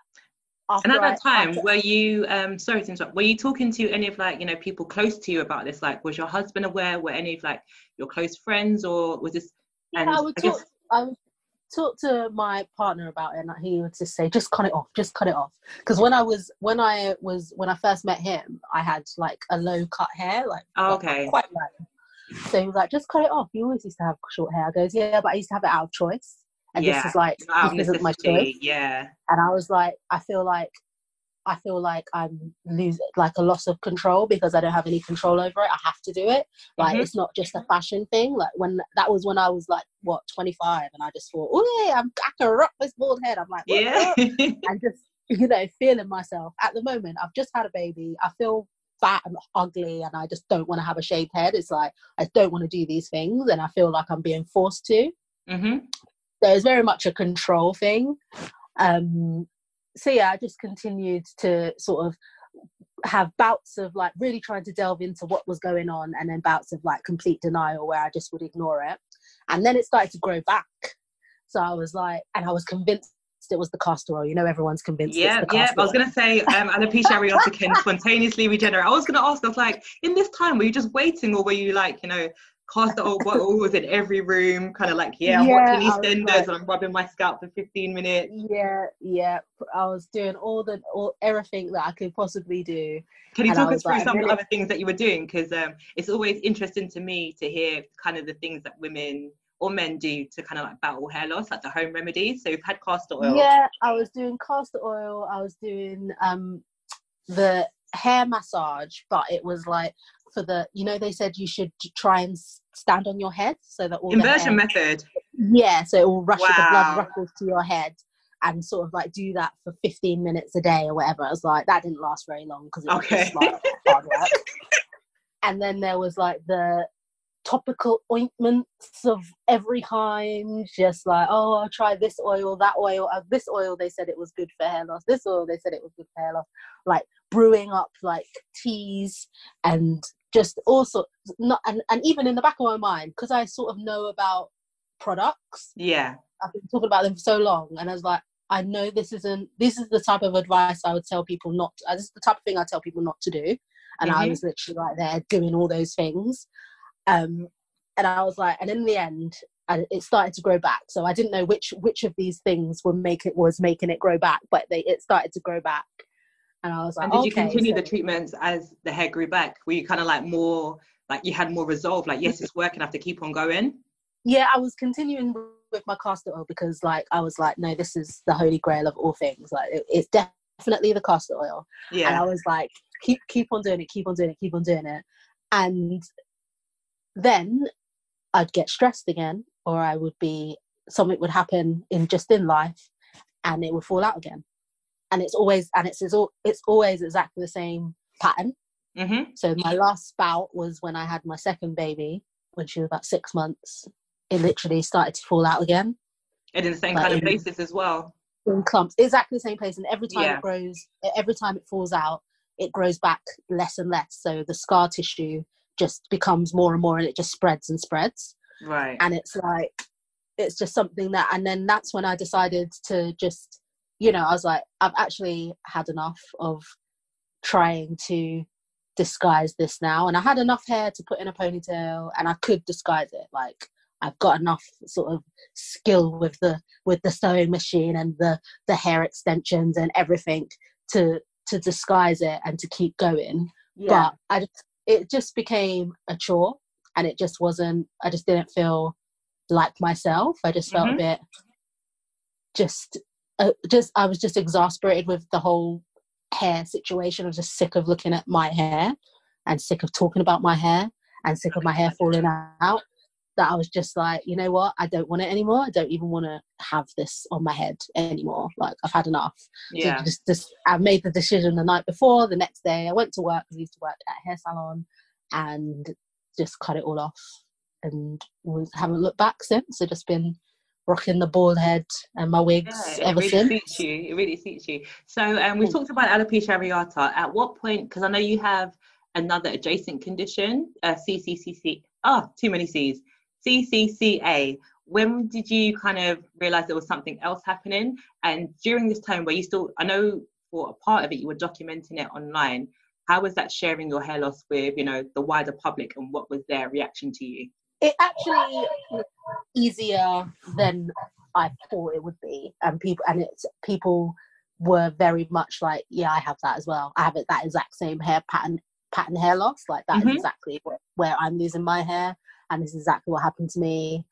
and at that I, time, after, were you um sorry to interrupt, were you talking to any of like, you know, people close to you about this? Like, was your husband aware? Were any of like your close friends, or was this? Yeah, and I would I talk. guess, I would talk to my partner about it, and he would just say, "Just cut it off. Just cut it off." Because when I was when I was when I first met him, I had like a low cut hair, like oh, okay, quite low. So he was like, "Just cut it off. You always used to have short hair." I goes, "Yeah, but I used to have it out of choice, and yeah, this is like out this of isn't my necessity, choice." yeah. And I was like, I feel like. I feel like I'm losing, like a loss of control, because I don't have any control over it. I have to do it. Like, mm-hmm. It's not just a fashion thing. Like, when that was when I was like, what, twenty-five, and I just thought, oh yeah, I'm, I can rock this bald head. I'm like, what, yeah, and just, you know, feeling myself. At the moment, I've just had a baby. I feel fat and ugly, and I just don't want to have a shaved head. It's like, I don't want to do these things, and I feel like I'm being forced to. Mm-hmm. So it's very much a control thing. Um, So yeah, I just continued to sort of have bouts of like really trying to delve into what was going on, and then bouts of like complete denial where I just would ignore it. And then it started to grow back. So I was like, and I was convinced it was the castor oil. You know, everyone's convinced yeah, it's the yeah. castor I was oil. going to say, um, alopecia areata can spontaneously regenerate. I was going to ask, I was like, in this time, were you just waiting, or were you like, you know, castor oil bottle was in every room, kind of like, yeah, I'm yeah, watching EastEnders like, and I'm rubbing my scalp for fifteen minutes. Yeah, yeah. I was doing all the all everything that I could possibly do. Can you and talk I us through like, some really... of the other things that you were doing? Because um, it's always interesting to me to hear kind of the things that women or men do to kind of like battle hair loss, like the home remedies. So we've had castor oil. Yeah, I was doing castor oil. I was doing um the hair massage, but it was like for the, you know, they said you should try and stand on your head so that all Inversion the hair, method. yeah, so it will rush, Wow. the blood rushes to your head, and sort of like do that for fifteen minutes a day or whatever. I was like, that didn't last very long because it was Okay. just like hard work. And then there was like the topical ointments of every kind, just like, oh, I'll try this oil, that oil, uh, this oil they said it was good for hair loss, this oil they said it was good for hair loss, like brewing up like teas and just all sorts, not, and, and even in the back of my mind, because I sort of know about products, yeah, I've been talking about them for so long, and I was like, I know this isn't, this is the type of advice I would tell people not to, uh, this is the type of thing I tell people not to do, and mm-hmm. I was literally right there doing all those things. Um, and I was like, and in the end, I, it started to grow back. So I didn't know which which of these things were make it was making it grow back, but they it started to grow back. And I was like, and did okay, you continue so, the treatments as the hair grew back? Were you kind of like more like you had more resolve? Like, yes, it's working. I have to keep on going. Yeah, I was continuing with my castor oil because, like, I was like, no, this is the holy grail of all things. Like, it, it's definitely the castor oil. Yeah. And I was like, keep keep on doing it, keep on doing it, keep on doing it, and then I'd get stressed again, or I would be, something would happen in just in life and it would fall out again. And it's always, and it's, it's, all, it's always exactly the same pattern. Mm-hmm. So my last spout was when I had my second baby, when she was about six months, it literally started to fall out again. And in the same like kind of in, places as well. In clumps, exactly the same place. And every time yeah. it grows, every time it falls out, it grows back less and less. So the scar tissue just becomes more and more, and it just spreads and spreads. Right. And it's like, it's just something that, and then that's when I decided to just, you know, I was like, I've actually had enough of trying to disguise this now. And I had enough hair to put in a ponytail, and I could disguise it. Like, I've got enough sort of skill with the with the sewing machine and the the hair extensions and everything to to disguise it and to keep going. Yeah. But I just, it just became a chore, and it just wasn't, I just didn't feel like myself. I just felt mm-hmm. a bit just uh, just I was just exasperated with the whole hair situation. I was just sick of looking at my hair and sick of talking about my hair and sick of my hair falling out, that I was just like, you know what, I don't want it anymore. I don't even want to have this on my head anymore. Like, I've had enough. Yeah. So just, just I made the decision the night before. The next day I went to work, because I used to work at a hair salon, and just cut it all off, and was, haven't looked back since. I've just been rocking the bald head and my wigs yeah, ever it really since. Suits you. It really suits you. So um, we've talked about alopecia areata. At what point, because I know you have another adjacent condition, uh, C C C C, ah, oh, too many C's, C C C A. When did you kind of realize there was something else happening? And during this time where you still, I know for a part of it, you were documenting it online. How was that sharing your hair loss with, you know, the wider public, and what was their reaction to you? It actually was easier than I thought it would be, and people and it's people were very much like, yeah, I have that as well. I have it, that exact same hair pattern, pattern hair loss. Like, that mm-hmm. is exactly where, where I'm losing my hair, and this is exactly what happened to me.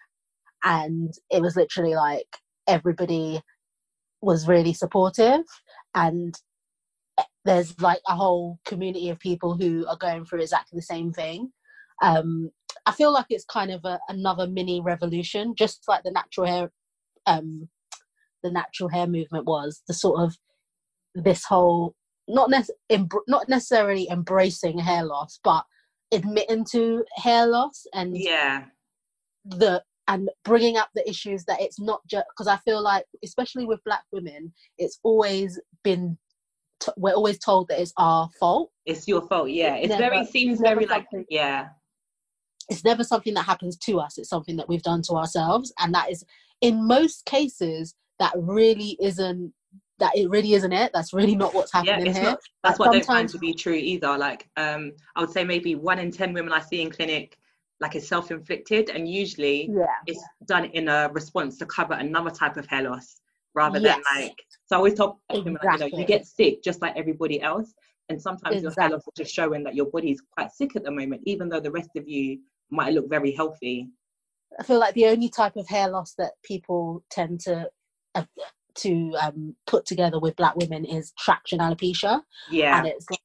And it was literally like, everybody was really supportive, and there's like a whole community of people who are going through exactly the same thing. Um, I feel like it's kind of a, another mini revolution, just like the natural hair, um, the natural hair movement was. The sort of this whole not nec- em- not necessarily embracing hair loss, but admitting to hair loss, and yeah, the and bringing up the issues that it's not just, because I feel like, especially with Black women, it's always been. T- we're always told that it's our fault. It's your fault, yeah. It's, it's never, very, seems it's very like, yeah. It's never something that happens to us. It's something that we've done to ourselves. And that is, in most cases, that really isn't, that it really isn't it. That's really not what's happening yeah, here. Not, that's like what I don't find to be true either. Like, um, I would say maybe one in ten women I see in clinic, like, is self-inflicted. And usually yeah. it's done in a response to cover another type of hair loss, rather yes. than like, so I always tell women, exactly. like, you know, you get sick just like everybody else. And sometimes exactly. your hair loss is just showing that your body's quite sick at the moment, even though the rest of you might look very healthy. I feel like the only type of hair loss that people tend to uh, to um, put together with Black women is traction alopecia. Yeah. And it's like,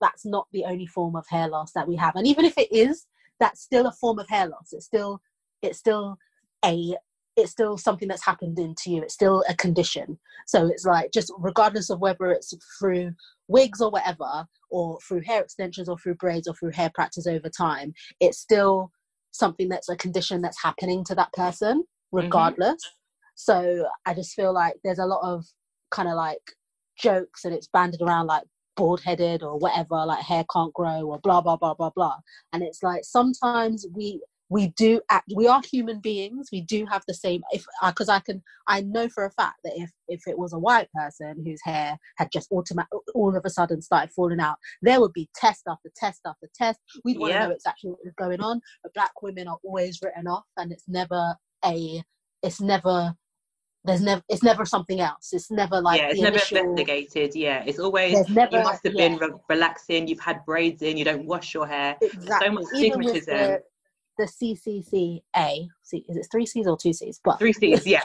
that's not the only form of hair loss that we have. And even if it is, that's still a form of hair loss. It's still, it's still a, it's still something that's happened into you. It's still a condition. So it's like, just regardless of whether it's through wigs or whatever, or through hair extensions or through braids or through hair practice over time, it's still something that's a condition that's happening to that person regardless. Mm-hmm. So I just feel like there's a lot of kind of like jokes, and it's banded around like bald headed or whatever, like hair can't grow or blah blah blah blah blah. And it's like, sometimes we we do act, we are human beings, we do have the same, if because I can I know for a fact that if if it was a white person whose hair had just automatic all of a sudden started falling out, there would be test after test after test. We'd want Yep. to know exactly what was going on. But black women are always written off, and it's never a it's never there's never it's never something else. It's never like yeah, it's the never initial, investigated. Yeah, it's always, there's never, you must have yeah, been re- relaxing, you've had braids in, you don't wash your hair. exactly. So much Even with stigmatism. the the C C C A, see, is it three C's or two C's? But Three C's, yeah.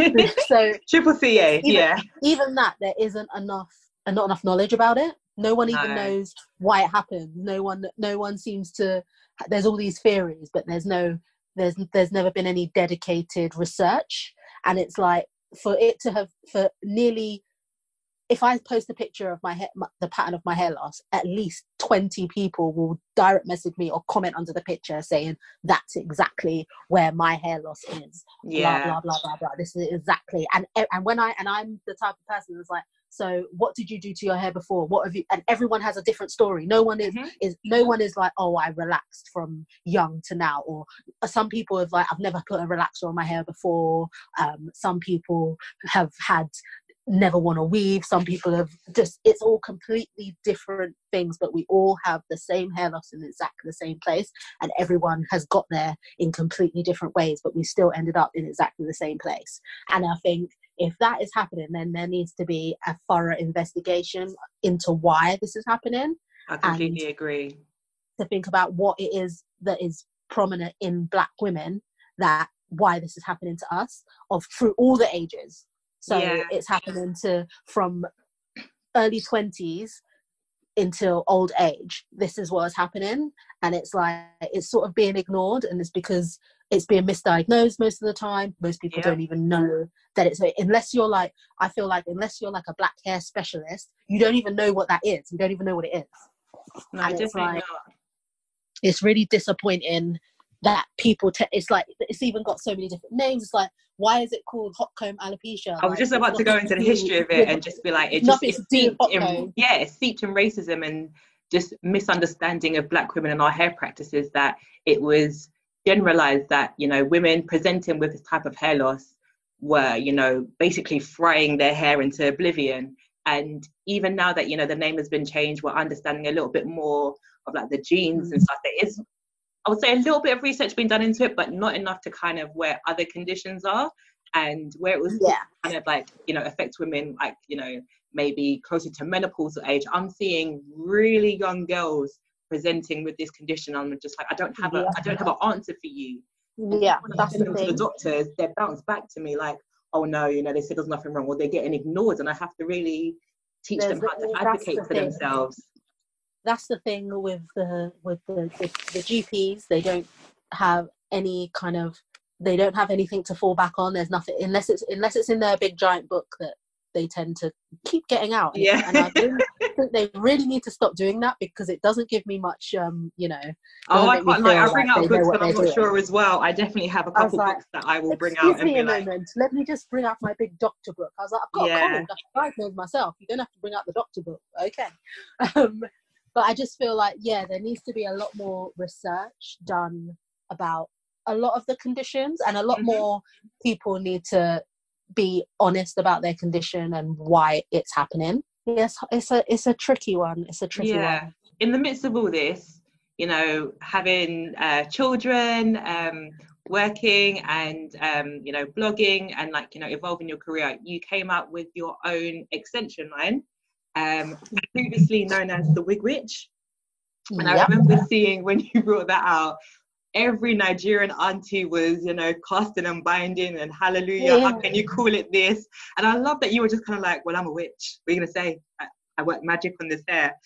so Triple C A, even, yeah. even that, there isn't enough and not enough knowledge about it. No one even No. knows why it happened. No one, no one seems to. There's all these theories, but there's no, there's there's never been any dedicated research. And it's like, for it to have, for nearly, if I post a picture of my hair, the pattern of my hair loss, at least twenty people will direct message me or comment under the picture saying that's exactly where my hair loss is. Yeah. Blah blah blah blah blah. This is exactly. And and when I and I'm the type of person that's like, so what did you do to your hair before? What have you? And everyone has a different story. No one is mm-hmm. is no one is like, oh, I relaxed from young to now. Or some people have like, I've never put a relaxer on my hair before. Um, some people have had. Never want to weave. Some people have just, it's all completely different things, but we all have the same hair loss in exactly the same place, and everyone has got there in completely different ways, but we still ended up in exactly the same place. And I think if that is happening, then there needs to be a thorough investigation into why this is happening. I completely agree. To think about what it is that is prominent in black women, that why this is happening to us, of through all the ages. So yeah. It's happening to from early twenties until old age. This is what is happening. And it's like, it's sort of being ignored. And it's because it's being misdiagnosed most of the time. Most people yeah. don't even know that it's, unless you're like, I feel like unless you're like a black hair specialist, you don't even know what that is. You don't even know what it is. No, and definitely it's like, not. It's really disappointing that people, te- it's like, it's even got so many different names. It's like, why is it called hot comb alopecia? I was like, just about to go into the history of it and just be like, it just it's steeped in, yeah, it's steeped in racism and just misunderstanding of black women and our hair practices, that it was generalized that, you know, women presenting with this type of hair loss were, you know, basically frying their hair into oblivion. And even now that, you know, the name has been changed, we're understanding a little bit more of like the genes mm-hmm. and stuff. There is, I would say, a little bit of research being done into it, but not enough to kind of where other conditions are, and where it was yeah. kind of like, you know, affects women like, you know, maybe closer to menopausal age. I'm seeing really young girls presenting with this condition. I'm just like, I don't have a, yeah. I don't have an answer for you. Yeah, when that's I send the them thing. to the doctors, they bounce back to me like, oh no, you know, they said there's nothing wrong, or they're getting ignored, and I have to really teach There's them how the, to advocate the for thing. themselves. That's the thing with the with the, the the G Ps. They don't have any kind of they don't have anything to fall back on. There's nothing unless it's unless it's in their big giant book that they tend to keep getting out. And, yeah. and I really think they really need to stop doing that, because it doesn't give me much, um, you know. Oh, I can't lie. I bring like out books that I'm not doing. sure as well. I definitely have a couple like, books that I will bring out. Excuse me and a be like, moment. Let me just bring out my big doctor book. I was like, I've got yeah. a cold. I can diagnose myself. You don't have to bring out the doctor book. Okay. Um, but I just feel like, yeah, there needs to be a lot more research done about a lot of the conditions, and a lot mm-hmm. more people need to be honest about their condition and why it's happening. Yes, it's a it's a tricky one. It's a tricky yeah. one. In the midst of all this, you know, having uh, children, um, working, and um, you know, blogging, and like, you know, evolving your career, you came out with your own extension line, um, previously known as the Wig Witch. And yep. I remember seeing when you brought that out, every Nigerian auntie was, you know, casting and binding and hallelujah, yeah. how can you call it this? And I love that you were just kind of like, well, I'm a witch. What are you going to say? I, I work magic on this hair.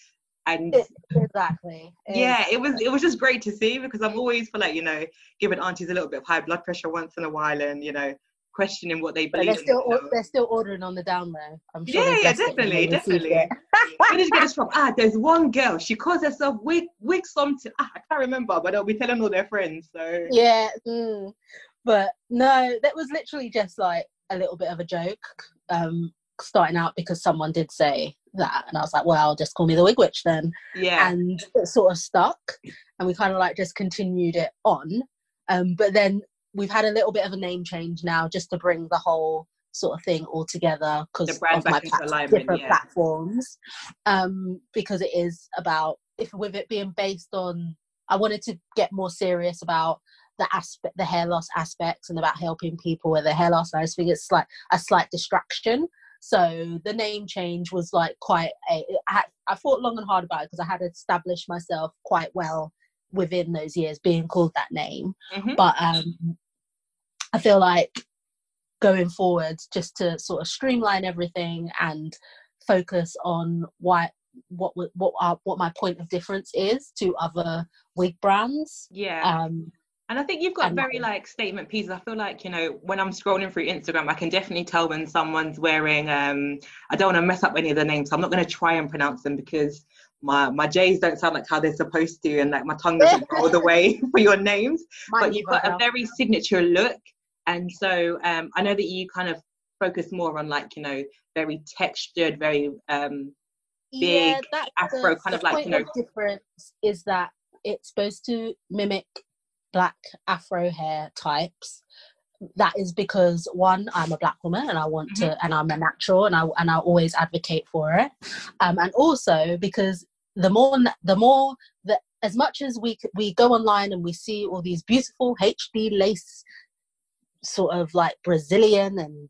And exactly. yeah, exactly. it was it was just great to see, because I'm always for like, you know, giving aunties a little bit of high blood pressure once in a while, and you know, questioning what they But believe they're in. still You know. they're still ordering on the down low. I'm Yeah, sure they yeah, blessed it when they definitely, received it. definitely. Where did you get this from? Ah, there's one girl. She calls herself Wig Wig something. Ah, I can't remember, but they'll be telling all their friends. So Yeah, mm. But no, that was literally just like a little bit of a joke, um, starting out because someone did say that, and I was like, well, just call me the Wig Witch then. yeah, And it sort of stuck, and we kind of like just continued it on. Um, but then we've had a little bit of a name change now, just to bring the whole sort of thing all together the because brand of my back into plat- alignment. different Yeah, platforms. Um, because it is about, if with it being based on, I wanted to get more serious about the aspect, the hair loss aspects, and about helping people with their hair loss. I just think it's like a slight distraction. So the name change was like quite a, I, had, I thought long and hard about it because I had established myself quite well within those years being called that name. mm-hmm. But um, I feel like going forward, just to sort of streamline everything and focus on why, what what are, what my point of difference is to other wig brands. Yeah. Um, And I think you've got very like statement pieces. I feel like, you know, when I'm scrolling through Instagram, I can definitely tell when someone's wearing, um, I don't want to mess up any of the names, so I'm not going to try and pronounce them because my, my J's don't sound like how they're supposed to, and like my tongue doesn't roll the way for your names. Mine But you've got either. a very signature look. And so um, I know that you kind of focus more on like, you know, very textured, very um, big Yeah, that's afro, the, kind the of like, point you know. of difference is that it's supposed to mimic black afro hair types. That is because, one, I'm a black woman and I want Mm-hmm. to, and I'm a natural, and I and I always advocate for it. Um, and also because the more the more that, as much as we we go online and we see all these beautiful H D lace, sort of like Brazilian and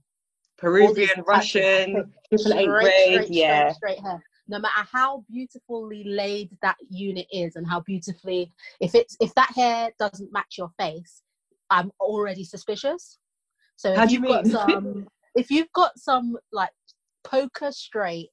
Peruvian, Russian, triple eight straight, braid, straight, straight, yeah. straight hair. No matter how beautifully laid that unit is, and how beautifully, if it's if that hair doesn't match your face, I'm already suspicious. So How if do you you've got mean? some, if you've got some like poker straight,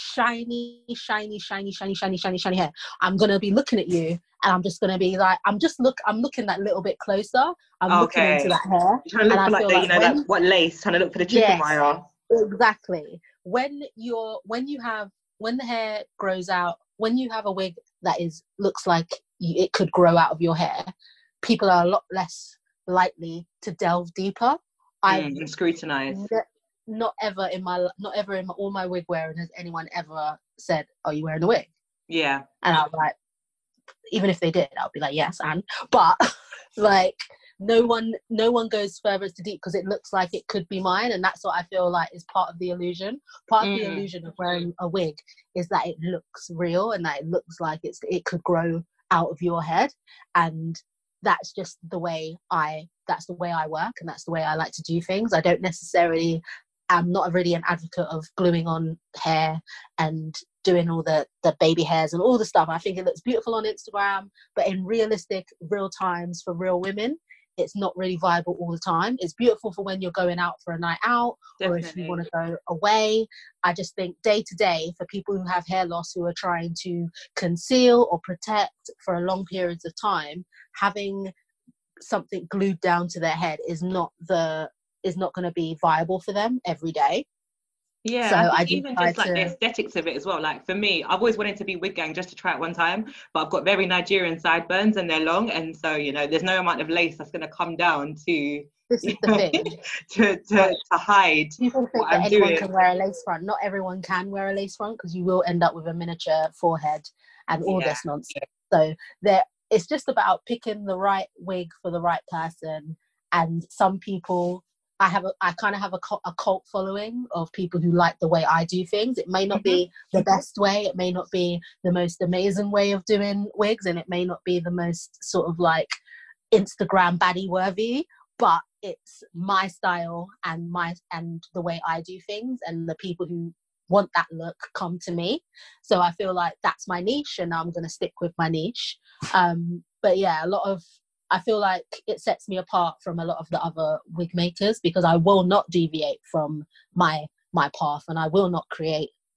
shiny, shiny, shiny, shiny, shiny, shiny, shiny hair, I'm gonna be looking at you, and I'm just gonna be like, I'm just look, I'm looking that little bit closer. I'm looking into Okay. that hair, You're trying to and look for I like feel the, like you know, when, like what lace, trying to look for the chicken yes, wire. exactly. When you're, when you have, when the hair grows out, when you have a wig that is looks like you, it could grow out of your hair, people are a lot less likely to delve deeper. I've Mm, and scrutinize. ne- not ever in my not ever in my, all my wig wearing has anyone ever said, "Are you wearing a wig?" Yeah. And I'm like, even if they did, I'll be like, "Yes," and but like no one no one goes further to deep because it looks like it could be mine, and that's what I feel like is part of the illusion. Part of Mm. the illusion of wearing a wig is that it looks real and that it looks like it's it could grow out of your head, and that's just the way I that's the way I work, and that's the way I like to do things. I don't necessarily I'm not really an advocate of gluing on hair and doing all the the baby hairs and all the stuff. I think it looks beautiful on Instagram, but in realistic real times for real women, it's not really viable all the time. It's beautiful for when you're going out for a night out, Definitely. or if you want to go away. I just think day to day, for people who have hair loss, who are trying to conceal or protect for a long periods of time, having something glued down to their head is not the is not going to be viable for them every day. Yeah, So I think I do even try just like the to. aesthetics of it as well. Like for me, I've always wanted to be wig gang just to try it one time, but I've got very Nigerian sideburns and they're long, and so you know, there's no amount of lace that's going to come down to This is the know, thing. to to Like, to hide people think what that I'm anyone doing. can wear a lace front. Not everyone can wear a lace front because you will end up with a miniature forehead and all Yeah. this nonsense. So there, it's just about picking the right wig for the right person. And some people, I have a, I kind of have a cult, a cult following of people who like the way I do things. It may not Mm-hmm. be the best way. It may not be the most amazing way of doing wigs, and it may not be the most sort of like Instagram baddie worthy, but it's my style and my and the way I do things, and the people who want that look come to me. So I feel like that's my niche, and I'm going to stick with my niche. Um, but yeah, a lot of I feel like it sets me apart from a lot of the other wig makers because I will not deviate from my my path, and I will not create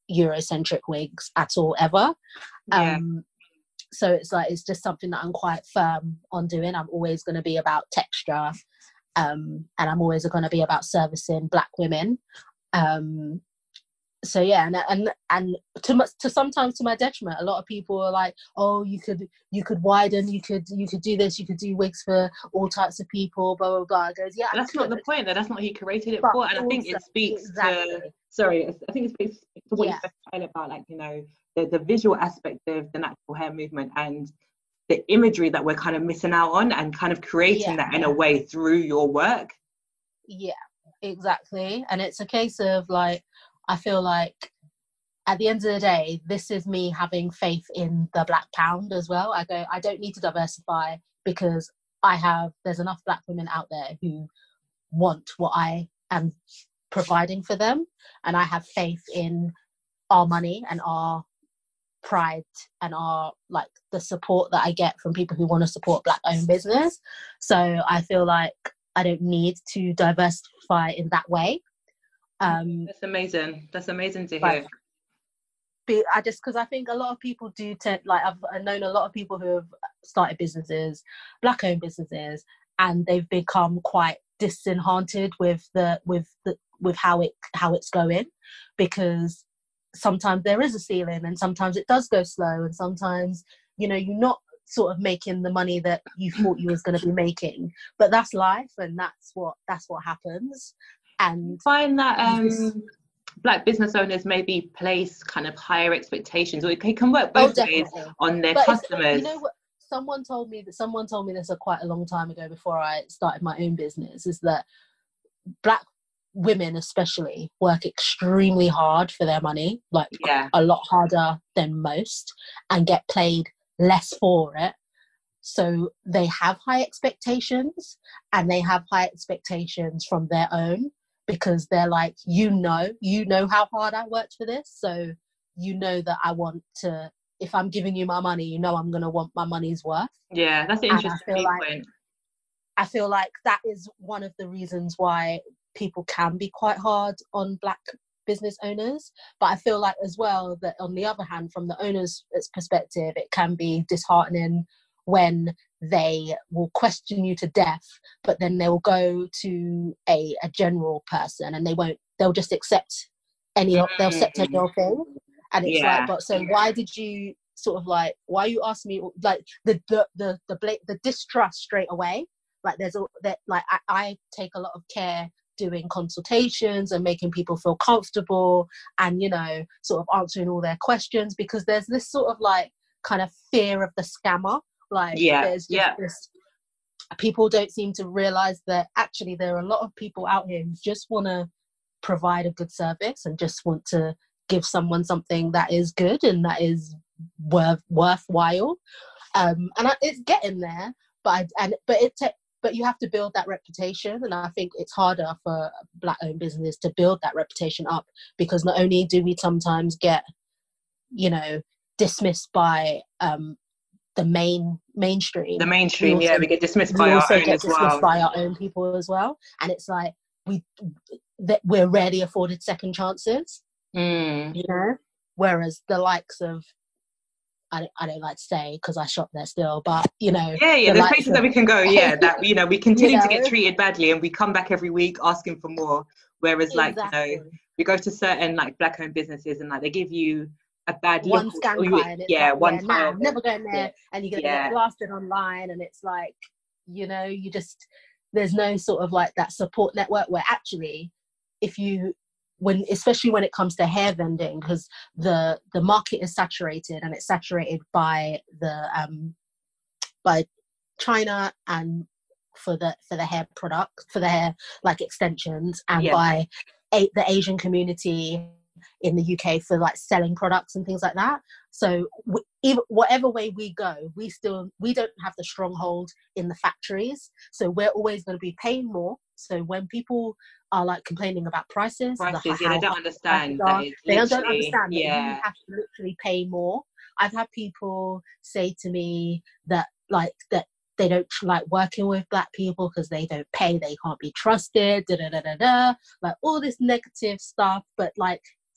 Eurocentric wigs at all ever. Yeah. Um, so it's like, it's just something that I'm quite firm on doing. I'm always going to be about texture, um, and I'm always going to be about servicing Black women. Um, so yeah, and and and to much, to sometimes to my detriment, a lot of people are like, oh, you could you could widen, you could you could do this, you could do wigs for all types of people, blah blah blah. It goes, yeah, but that's not the point though. That's not what he created it but for. And also, I think it speaks exactly. to sorry, I think it speaks to what Yeah. you said earlier about, like, you know, the, the visual aspect of the natural hair movement and the imagery that we're kind of missing out on, and kind of creating Yeah. that in a way through your work. Yeah, exactly. And it's a case of like, I feel like at the end of the day, this is me having faith in the Black pound as well. I go, I don't need to diversify because I have, there's enough Black women out there who want what I am providing for them. And I have faith in our money and our pride and our, like, the support that I get from people who want to support Black owned business. So I feel like I don't need to diversify in that way. Um, That's amazing. That's amazing to hear. Like, be, I just, because I think a lot of people do tend, like, I've, I've known a lot of people who have started businesses, Black owned businesses, and they've become quite disenchanted with the with the with how it how it's going, because sometimes there is a ceiling and sometimes it does go slow, and sometimes, you know, you're not sort of making the money that you thought you was going to be making, but that's life, and that's what that's what happens. And Find that um this, Black business owners maybe place kind of higher expectations, or it can work oh, both ways definitely. on their But customers. you know what? Someone told me that someone told me this a quite a long time ago before I started my own business, is that Black women especially work extremely hard for their money, like Yeah. a lot harder than most, and get paid less for it. So they have high expectations, and they have high expectations from their own, because they're like, you know, you know how hard I worked for this. So you know that I want to, if I'm giving you my money, you know I'm going to want my money's worth. Yeah, that's an And interesting I feel like, point. I feel like that is one of the reasons why people can be quite hard on Black business owners. But I feel like as well that on the other hand, from the owner's perspective, it can be disheartening when they will question you to death, but then they'll go to a, a general person and they won't, they'll just accept any, mm. they'll accept any old thing. And it's Yeah. like, but so why did you sort of like, why you ask me, like the, the, the, the, the, the distrust straight away. Like there's a, that like, I, I take a lot of care doing consultations and making people feel comfortable and, you know, sort of answering all their questions, because there's this sort of like kind of fear of the scammer. Like yeah, there's just yeah. this, people don't seem to realize that actually there are a lot of people out here who just want to provide a good service and just want to give someone something that is good and that is worth worthwhile. Um, and I, it's getting there, but I, and but it te- but you have to build that reputation, and I think it's harder for Black-owned business to build that reputation up, because not only do we sometimes get, you know, dismissed by um, the main mainstream. The mainstream, we also, yeah, we get dismissed we by our also own get as dismissed well. by our own people as well, and it's like we that we're rarely afforded second chances, mm. you know. Whereas the likes of, I don't, I don't like to say because I shop there still, but you know, yeah, yeah, the there's places of, that we can go, yeah, that you know we continue you know? to get treated badly, and we come back every week asking for more. Whereas, like, exactly. you know, we go to certain like Black-owned businesses, and like they give you a bad one look, scan or you, and it's yeah, like, one yeah, nah, time, I'm never going there, yeah. and you're gonna yeah. get blasted online, and it's like, you know, you just, there's no sort of like that support network where actually, if you, when, especially when it comes to hair vending, because the the market is saturated, and it's saturated by the um by China, and for the for the hair products, for the hair like extensions, and yeah. by a, the Asian community in the U K for like selling products and things like that. So we, even whatever way we go, we still we don't have the stronghold in the factories, so we're always going to be paying more. So when people are like complaining about prices, prices the, yeah, how they don't understand that are, it's they don't literally, understand yeah. that you have to literally pay more. I've had people say to me that like that they don't like working with Black people because they don't pay, they can't be trusted, da da da da da, like all this negative stuff. But like,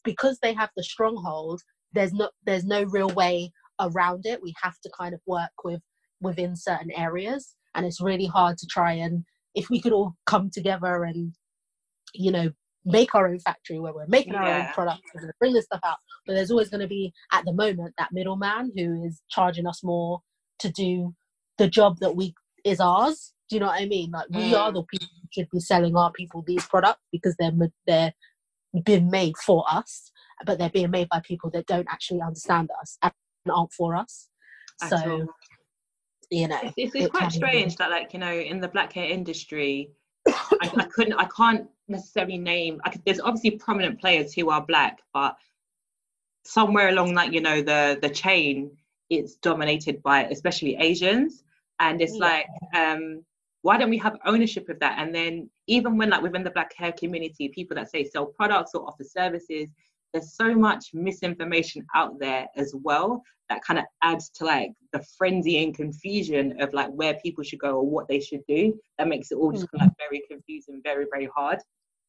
because they have the stronghold, there's no there's no real way around it. We have to kind of work with within certain areas, and it's really hard to try and, if we could all come together and, you know, make our own factory where we're making our Yeah. own products and bring this stuff out. But there's always going to be, at the moment, that middleman who is charging us more to do the job that we is ours. Do you know what I mean? Like, we Mm. are the people who should be selling our people these products because they're they're been made for us, but they're being made by people that don't actually understand us and aren't for us. At So, all. you know, It's, it's, it's it quite can strange be. that, like, you know, in the black hair industry, I, I couldn't, I can't necessarily name, I could, there's obviously prominent players who are black, but somewhere along, like, you know, the, the chain, it's dominated by especially Asians. And it's Yeah. like, um, why don't we have ownership of that? And then even when, like, within the black hair community, people that say sell products or offer services, there's so much misinformation out there as well that kind of adds to, like, the frenzy and confusion of, like, where people should go or what they should do. That makes it all just kind of, like, very confusing, very, very hard.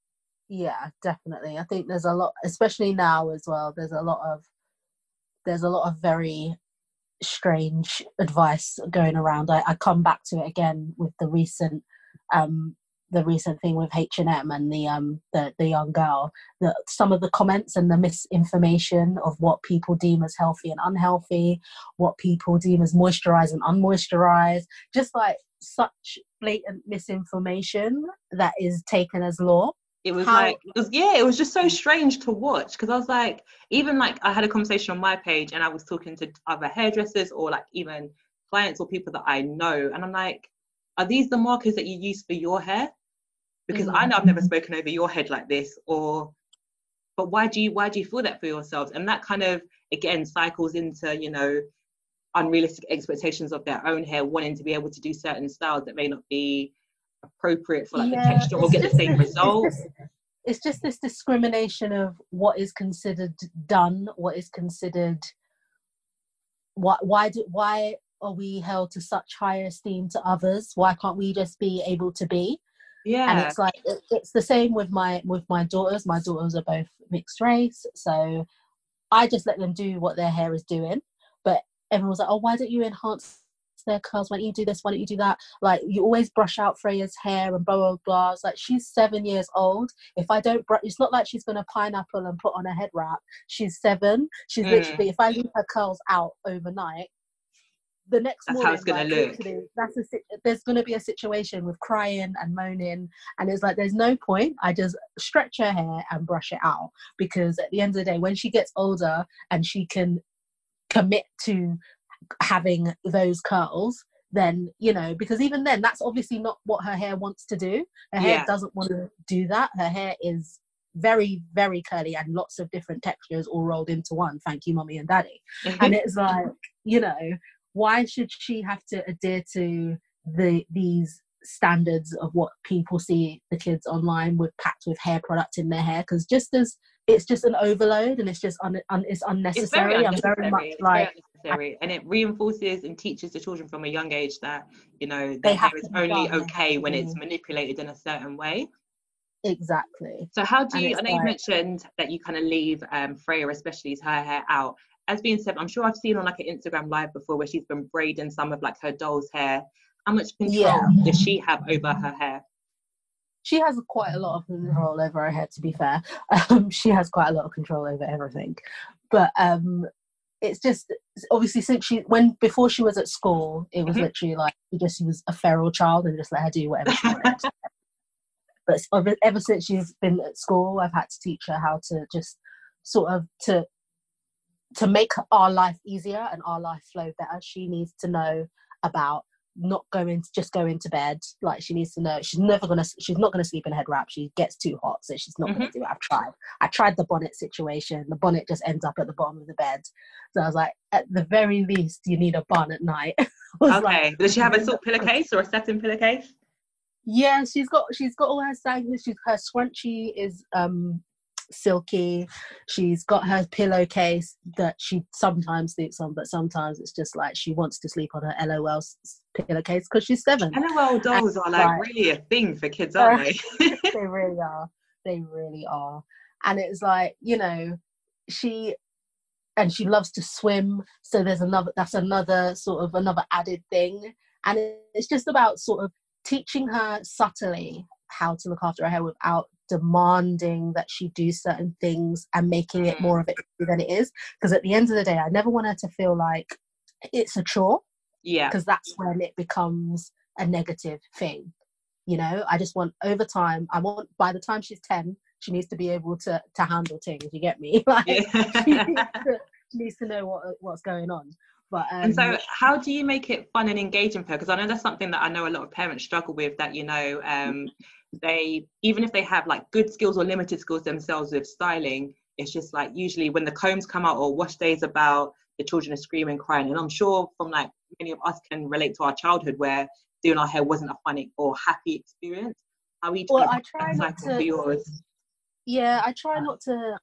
Yeah, definitely. I think there's a lot, especially now as well, there's a lot of there's a lot of very strange advice going around. I, I come back to it again with the recent um the recent thing with H and M and the um the, the young girl, that some of the comments and the misinformation of what people deem as healthy and unhealthy, what people deem as moisturized and unmoisturized, just like such blatant misinformation that is taken as law. It was How, like, it was, yeah, it was just so strange to watch, because I was like, even like I had a conversation on my page and I was talking to other hairdressers or like even clients or people that I know, and I'm like, are these the markers that you use for your hair? Because mm-hmm. I know I've never spoken over your head like this, or but why do you why do you feel that for yourselves? And that kind of again cycles into, you know, unrealistic expectations of their own hair, wanting to be able to do certain styles that may not be appropriate for like Yeah, the texture or get the same this, result. It's, this, it's just this discrimination of what is considered done, what is considered. Why? Why do? Why are we held to such higher esteem to others? Why can't we just be able to be? Yeah. And it's like it, it's the same with my with my daughters. My daughters are both mixed race, so I just let them do what their hair is doing. But everyone's like, "Oh, why don't you enhance their curls? Why don't you do this? Why don't you do that?" Like, you always brush out Freya's hair and blah blah blah. It's like, she's seven years old. If I don't brush, it's not like she's gonna pineapple and put on a head wrap. She's seven. She's Mm. literally, if I leave her curls out overnight, the next That's morning, how it's gonna like, look. that's a there's gonna be a situation with crying and moaning, and it's like, there's no point. I just stretch her hair and brush it out, because at the end of the day, when she gets older and she can commit to having those curls, then, you know, because even then, that's obviously not what her hair wants to do. Her hair Yeah. doesn't want to do that. Her hair is very, very curly and lots of different textures all rolled into one. Thank you, mommy and daddy. And it's like, you know, why should she have to adhere to the these standards of what people see the kids online with packed with hair product in their hair? Because just as it's just an overload, and it's just un, un, it's unnecessary. It's very unnecessary. I'm very much it's like, very unnecessary. And it reinforces and teaches the children from a young age that, you know, they their have hair is to be only done, okay when be. it's manipulated in a certain way. Exactly. So how do And you, it's I know you like, mentioned that you kind of leave um, Freya, especially her hair out. As being said, I'm sure I've seen on like an Instagram live before where she's been braiding some of like her doll's hair. How much control yeah, does she have over her hair? she has quite a lot of control over her hair, to be fair. Um, she has quite a lot of control over everything. But um, it's just, obviously, since she, when, before she was at school, it was Mhm. literally like, she just, she was a feral child and just let her do whatever she wanted. But ever, ever since she's been at school, I've had to teach her how to just sort of, to to make our life easier and our life flow better. She needs to know about not going to just going to bed. Like, she needs to know she's never gonna she's not gonna sleep in a head wrap. She gets too hot, so she's not Mhm. gonna do it. I've tried. I tried the bonnet situation. The bonnet just ends up at the bottom of the bed. So I was like, at the very least, you need a bun at night. I was Okay. like, Does she have a silk pillowcase or a satin pillowcase? yeah, she's got she's got all her sangs. She's her scrunchie is um silky. She's got her pillowcase that she sometimes sleeps on, but sometimes it's just like she wants to sleep on her L O L pillowcase because she's seven. L O L dolls and are like, like, really a thing for kids, aren't they? they really are. They really are. And it's like, you know, she and she loves to swim. So there's another, that's another sort of another added thing. And it's just about sort of teaching her subtly how to look after her hair without demanding that she do certain things and making it more of it than it is. Because at the end of the day, I never want her to feel like it's a chore. Yeah. Because that's when it becomes a negative thing. You know, I just want over time, I want by the time she's ten, she needs to be able to to handle things. You get me? Like Yeah. she, needs to, she needs to know what what's going on. But um, and so, how do you make it fun and engaging for her? Because I know that's something that I know a lot of parents struggle with. That you know, um, they even if they have like good skills or limited skills themselves with styling, it's just like usually when the combs come out or wash days about, the children are screaming, crying, and I'm sure from like many of us can relate to our childhood where doing our hair wasn't a funny or happy experience. How are you well, trying I try to not cycle for to. yours? Yeah, I try not to.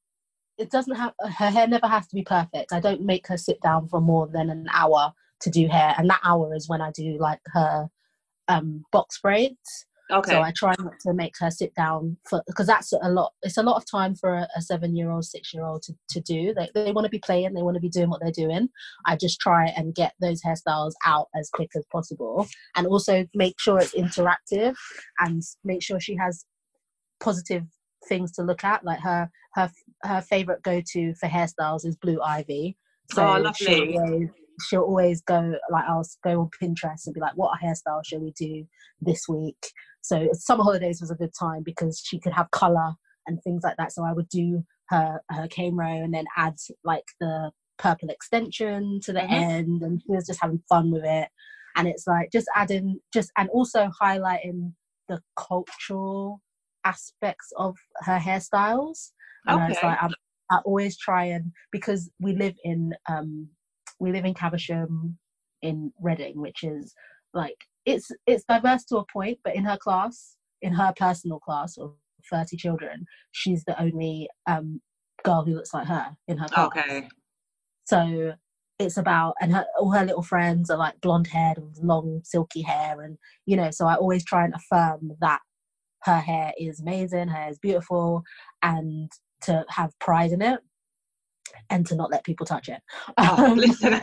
It doesn't have her hair never has to be perfect. I don't make her sit down for more than an hour to do hair, and that hour is when I do like her um box braids. Okay. So I try not to make her sit down for, because that's a lot. It's a lot of time for a, a seven-year-old, six-year-old to, to do. They they want to be playing. They want to be doing what they're doing. I just try and get those hairstyles out as quick as possible, and also make sure it's interactive, and make sure she has positive things to look at. Like her her her favorite go-to for hairstyles is Blue Ivy. So Oh, she'll lovely. always, she'll always go, like I'll go on Pinterest and be like, what hairstyle shall we do this week? So summer holidays was a good time because she could have color and things like that. So I would do her her cane row and then add like the purple extension to the Mm-hmm. end, and she was just having fun with it. And it's like just adding just and also highlighting the cultural aspects of her hairstyles. And I was Okay. like, I'm, I always try and, because we live in um we live in Caversham in Reading, which is like it's it's diverse to a point, but in her class, in her personal class of thirty children, she's the only um girl who looks like her in her class. Okay. So it's about, and her, all her little friends are like blonde haired with long silky hair, and you know, so I always try and affirm that her hair is amazing, her hair is beautiful, and to have pride in it and to not let people touch it. Oh, Um, listen.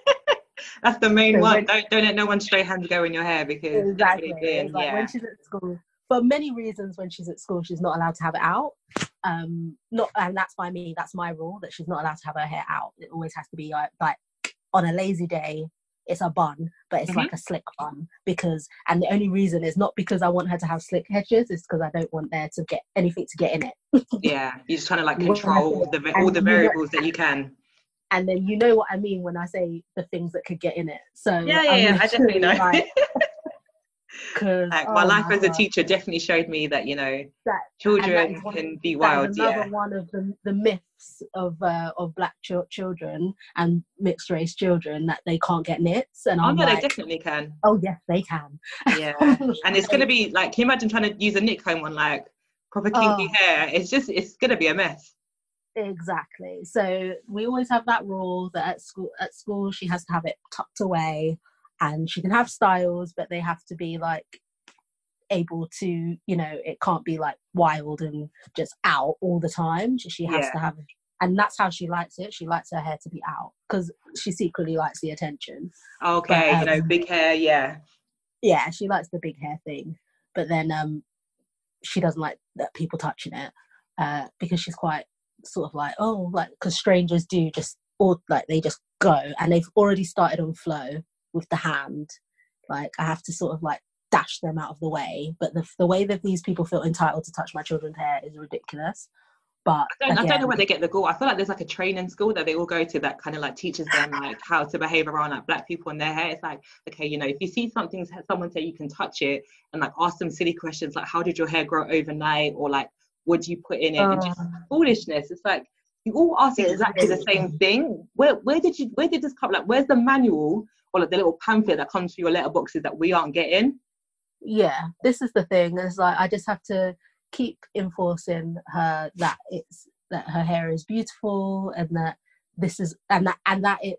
That's the main so one. when, Don't don't let no one stray hands go in your hair, because that's exactly. really been, It's like yeah. when she's at school, for many reasons, when she's at school, she's not allowed to have it out. Um, not, and that's by me. That's my rule, that she's not allowed to have her hair out. It always has to be like, like on a lazy day, it's a bun, but it's Mm-hmm. like a slick bun, because, and the only reason is not because I want her to have slick edges, it's because I don't want there to get anything to get in it. Yeah, you're just trying to like You want her control to- the all and the you know- variables that you can. and then you know what I mean when I say the things that could get in it. So Yeah, yeah, I'm yeah. I definitely know. like, cause, Like, oh my life my as a God. teacher definitely showed me that, you know, That, children is one, can be that wild. is another Yeah. one of the, the myths of uh, of black ch- children and mixed race children, that they can't get knits. And Oh I'm no, like, they definitely can. oh yes, they can. Yeah. And it's gonna be like, can you imagine trying to use a knit comb on like proper kinky Oh. hair? It's just, it's gonna be a mess. Exactly. So we always have that rule that at school, at school she has to have it tucked away, and she can have styles, but they have to be like able to, you know, it can't be like wild and just out all the time. She has Yeah. to have, and that's how she likes it. She likes her hair to be out because she secretly likes the attention. Okay, But, um, you know, big hair, yeah. Yeah, she likes the big hair thing, but then um, she doesn't like that people touching it uh, because she's quite sort of like, oh, like, because strangers do just, or like they just go, and they've already started on flow with the hand. Like I have to sort of like dash them out of the way, but the the way that these people feel entitled to touch my children's hair is ridiculous. But I don't, again, I don't know where they get the gall. I feel like there's like a training school that they all go to that kind of like teaches them like how to behave around like black people and their hair. It's like, okay, you know, if you see something, someone say you can touch it, and like ask them silly questions like, how did your hair grow overnight, or like, what do you put in it, uh, and just foolishness. It's like you all ask exactly the same thing. Where where did you where did this come? Like, where's the manual or like the little pamphlet that comes through your letterboxes that we aren't getting? Yeah, this is the thing. It's like I just have to keep enforcing her that it's that her hair is beautiful, and that this is and that and that it's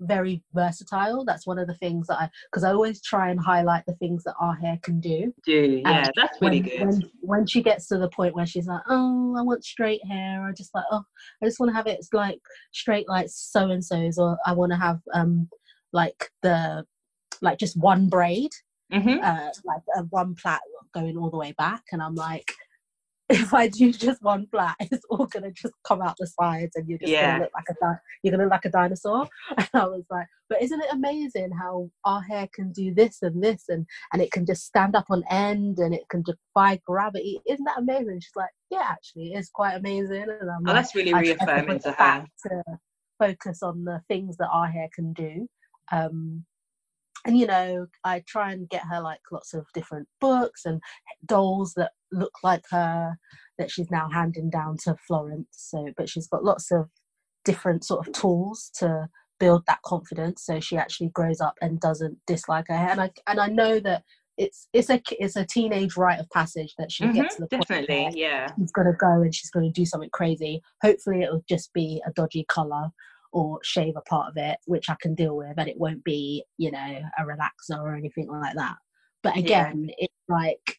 very versatile. That's one of the things that I, because I always try and highlight the things that our hair can do. Do And yeah, that's really when, good. when when she gets to the point where she's like, oh, I want straight hair, or just like, oh, I just want to have it like straight like so and so's, or I want to have um like the like just one braid, Mm-hmm. uh, like a one plait going all the way back, and I'm like, if I do just one flat, it's all gonna just come out the sides, and you're just Yeah. gonna look like a di- you're gonna look like a dinosaur. And I was like, but isn't it amazing how our hair can do this and this, and and it can just stand up on end, and it can defy gravity? Isn't that amazing? She's like, yeah, actually, it's quite amazing. And I'm Oh, like, that's really I try to reaffirming bring to it her. back to focus on the things that our hair can do. Um, and you know, I try and get her like lots of different books and dolls that look like her, that she's now handing down to Florence. So, but she's got lots of different sort of tools to build that confidence, so she actually grows up and doesn't dislike her hair. And I and I know that it's it's a it's a teenage rite of passage that she'll Mm-hmm, get to the point definitely, where yeah. she's gonna go and she's gonna do something crazy. Hopefully, it'll just be a dodgy color or shave a part of it, which I can deal with, and it won't be, you know, a relaxer or anything like that. But again, yeah. It's like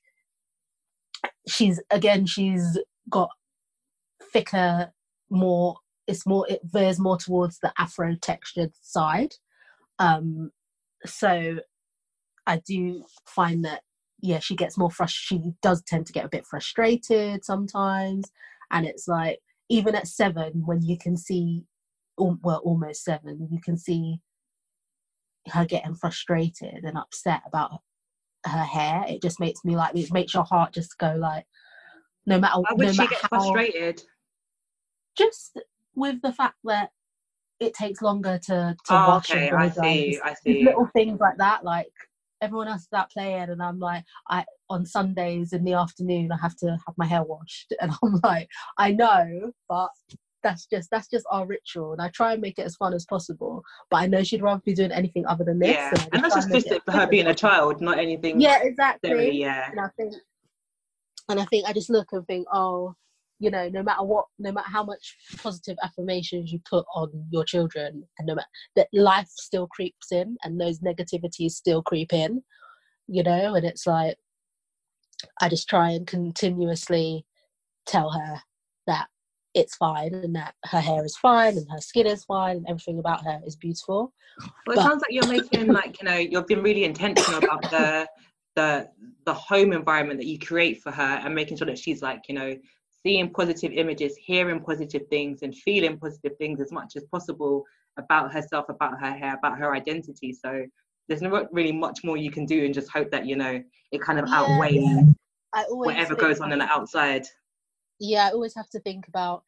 she's again she's got thicker, more it's more it veers more towards the afro textured side. Um so I do find that yeah she gets more frustrated. She does tend to get a bit frustrated sometimes, and it's like even at seven, when you can see well almost seven, you can see her getting frustrated and upset about her hair. It just makes me like, it makes your heart just go like, no matter Why would no she matter get how, frustrated? just with the fact that it takes longer to to Oh, wash okay, and blow I dry. see, Just, I see. little things like that, like everyone else is out playing, and I'm like, I on Sundays in the afternoon I have to have my hair washed, and I'm like, I know, but that's just that's just our ritual, and I try and make it as fun as possible. But I know she'd rather be doing anything other than this. Yeah, and, and that's just just for her being a child, not anything. Yeah, exactly. Yeah, and I think, and I think I just look and think, oh, you know, no matter what, no matter how much positive affirmations you put on your children, and no matter that, life still creeps in, and those negativities still creep in, you know. And it's like, I just try and continuously tell her that it's fine, and that her hair is fine, and her skin is fine, and everything about her is beautiful. Well, it but, sounds like you're making, like, you know, you've been really intentional about the the the home environment that you create for her, and making sure that she's like, you know, seeing positive images, hearing positive things, and feeling positive things as much as possible about herself, about her hair, about her identity. So there's not really much more you can do, and just hope that, you know, it kind of yeah, outweighs yeah. I always whatever goes on on the outside. Yeah, I always have to think about,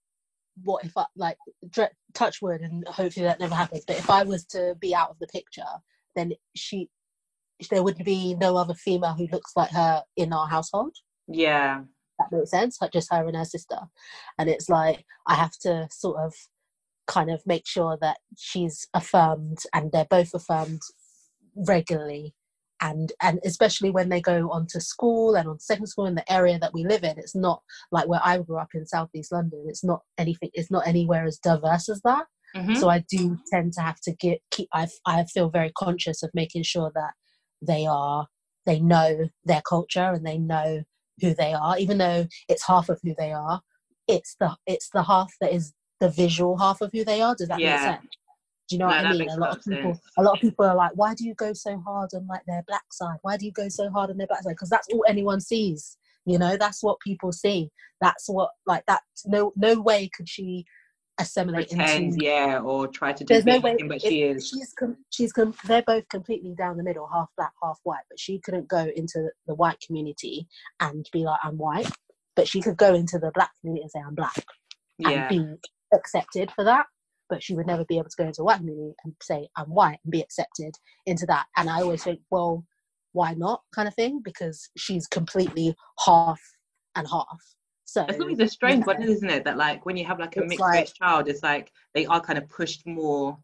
what if I, like, touch wood, and hopefully that never happens, but if I was to be out of the picture, then she there would be no other female who looks like her in our household. Yeah, that makes sense. Just her and her sister. And it's like, I have to sort of kind of make sure that she's affirmed, and they're both affirmed regularly. And and especially when they go on to school and on secondary school in the area that we live in, it's not like where I grew up in Southeast London. It's not anything. It's not anywhere as diverse as that. Mm-hmm. So I do tend to have to get keep. I I feel very conscious of making sure that they are they know their culture, and they know who they are, even though it's half of who they are. It's the it's the half that is the visual half of who they are. Does that yeah. make sense? Do you know no, what I mean? A lot of people, sense. a lot of people are like, "Why do you go so hard on like their black side? Why do you go so hard on their black side?" Because that's all anyone sees. You know, that's what people see. That's what like that. No, no way could she assimilate Pretend, into. Yeah, or try to do There's no anything, way. but she is. She's com- she's com- they're both completely down the middle, half black, half white. But she couldn't go into the white community and be like, "I'm white," but she could go into the black community and say, "I'm black," yeah. and be accepted for that. But she would never be able to go into a white community and say, "I'm white," and be accepted into that. And I always think, well, why not, kind of thing, because she's completely half and half. So it's always a strange one, know, isn't it? That like when you have like a mixed like, race child, it's like they are kind of pushed more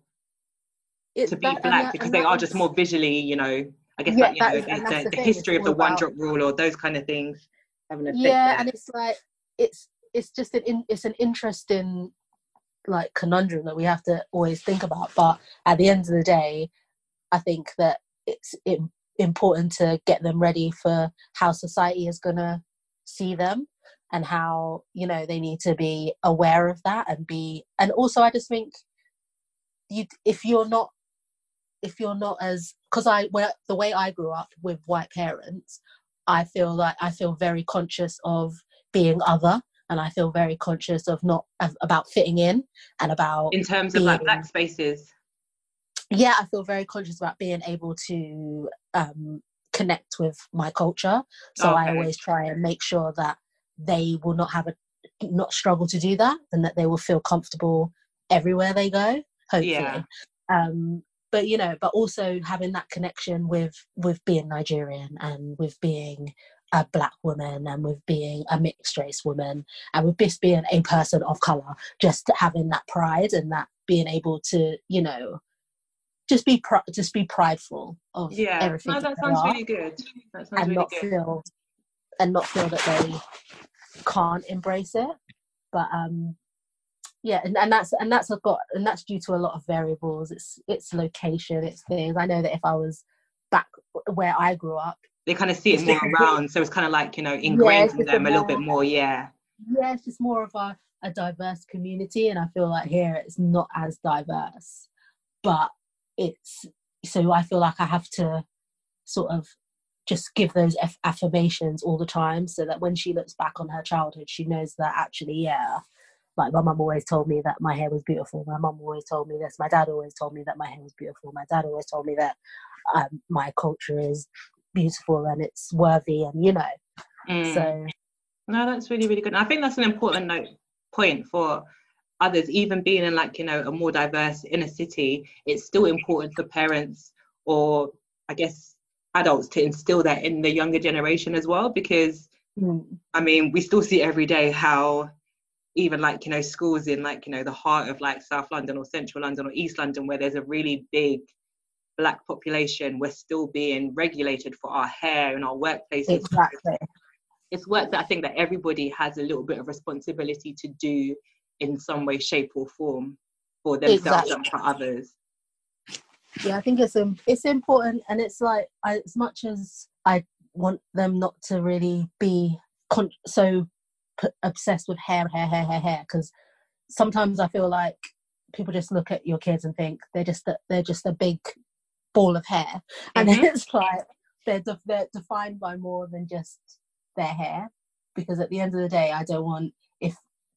to be that, black that, because they are is, just more visually, you know. I guess yeah, that you know is, the, the, the history of the one drop rule or those kind of things have an effect. Yeah, there. And it's like it's it's just an in, it's an interesting like conundrum that we have to always think about. But at the end of the day, I think that it's it, important to get them ready for how society is going to see them, and how, you know, they need to be aware of that, and be, and also I just think you, if you're not, if you're not as, because I, where the way I grew up with white parents, I feel like I feel very conscious of being other, and I feel very conscious of not of, about fitting in, and about in terms of being, like black spaces. Yeah, I feel very conscious about being able to um, connect with my culture. So Okay. I always try and make sure that they will not have a, not struggle to do that, and that they will feel comfortable everywhere they go, hopefully. Yeah. Um, but, you know, but also having that connection with, with being Nigerian, and with being a black woman, and with being a mixed race woman, and with this being a person of colour, just having that pride, and that being able to, you know, just be pr- just be prideful of Yeah. everything No, that that sounds they are, really good. That sounds and really not good. feel and not feel that they can't embrace it. But um yeah, and, and that's and that's a got and that's due to a lot of variables. It's it's location, it's things. I know that if I was back where I grew up, they kind of see it more around, so it's kind of like, you know, ingrained yeah, in them a, a little more, bit more. Yeah. Yeah, it's just more of a, a diverse community, and I feel like here it's not as diverse. But it's, so I feel like I have to sort of just give those aff- affirmations all the time, so that when she looks back on her childhood, she knows that actually, yeah, like my mum always told me that my hair was beautiful. My mum always told me this. My dad always told me that my hair was beautiful. My dad always told me that um, my culture is beautiful and it's worthy, and, you know. Mm. So no, that's really, really good. And I think that's an important note point for others, even being in like, you know, a more diverse inner city. It's still important for parents, or I guess adults, to instill that in the younger generation as well, because mm. I mean, we still see every day how even like, you know, schools in like, you know, the heart of like South London or Central London or East London, where there's a really big black population, we're still being regulated for our hair in our workplaces. Exactly. It's work that I think that everybody has a little bit of responsibility to do in some way, shape or form, for themselves Exactly. and for others. Yeah, I think it's um, it's important, and it's like, I, as much as I want them not to really be con- so p- obsessed with hair, hair, hair, hair, hair, because sometimes I feel like people just look at your kids and think they're just a, they're just a big ball of hair, and Mm-hmm. it's like they're de- they're defined by more than just their hair. Because at the end of the day, I don't want, if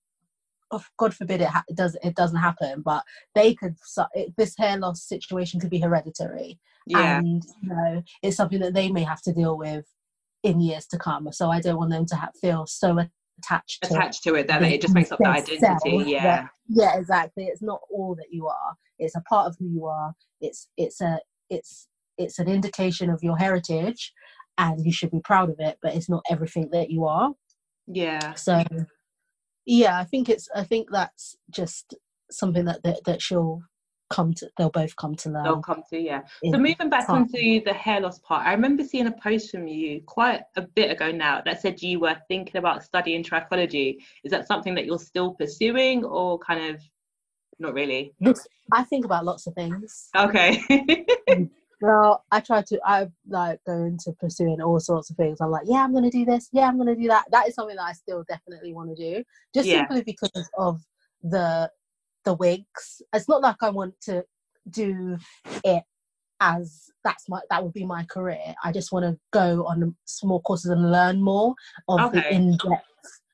oh, God forbid it, ha- it does it doesn't happen, but they could su- it, this hair loss situation could be hereditary, Yeah. and, you know, it's something that they may have to deal with in years to come. So I don't want them to ha- feel so attached to attached to it that, the, that it just makes up the identity. Yeah. That, yeah, exactly. It's not all that you are. It's a part of who you are. It's it's a it's it's an indication of your heritage, and you should be proud of it. But it's not everything that you are. Yeah. So yeah, I think it's I think that's just something that that, that she'll come to. They'll both come to learn. They'll come to, yeah. So moving back time. onto the hair loss part, I remember seeing a post from you quite a bit ago now that said you were thinking about studying trichology. Is that something that you're still pursuing, or kind of not really? This, I think about lots of things. Okay. Well, I try to, I like go into pursuing all sorts of things. I'm like, yeah, I'm going to do this. Yeah, I'm going to do that. That is something that I still definitely want to do, just Yeah. simply because of the the wigs. It's not like I want to do it as that's my that would be my career. I just want to go on small courses and learn more of Okay. the in-depth.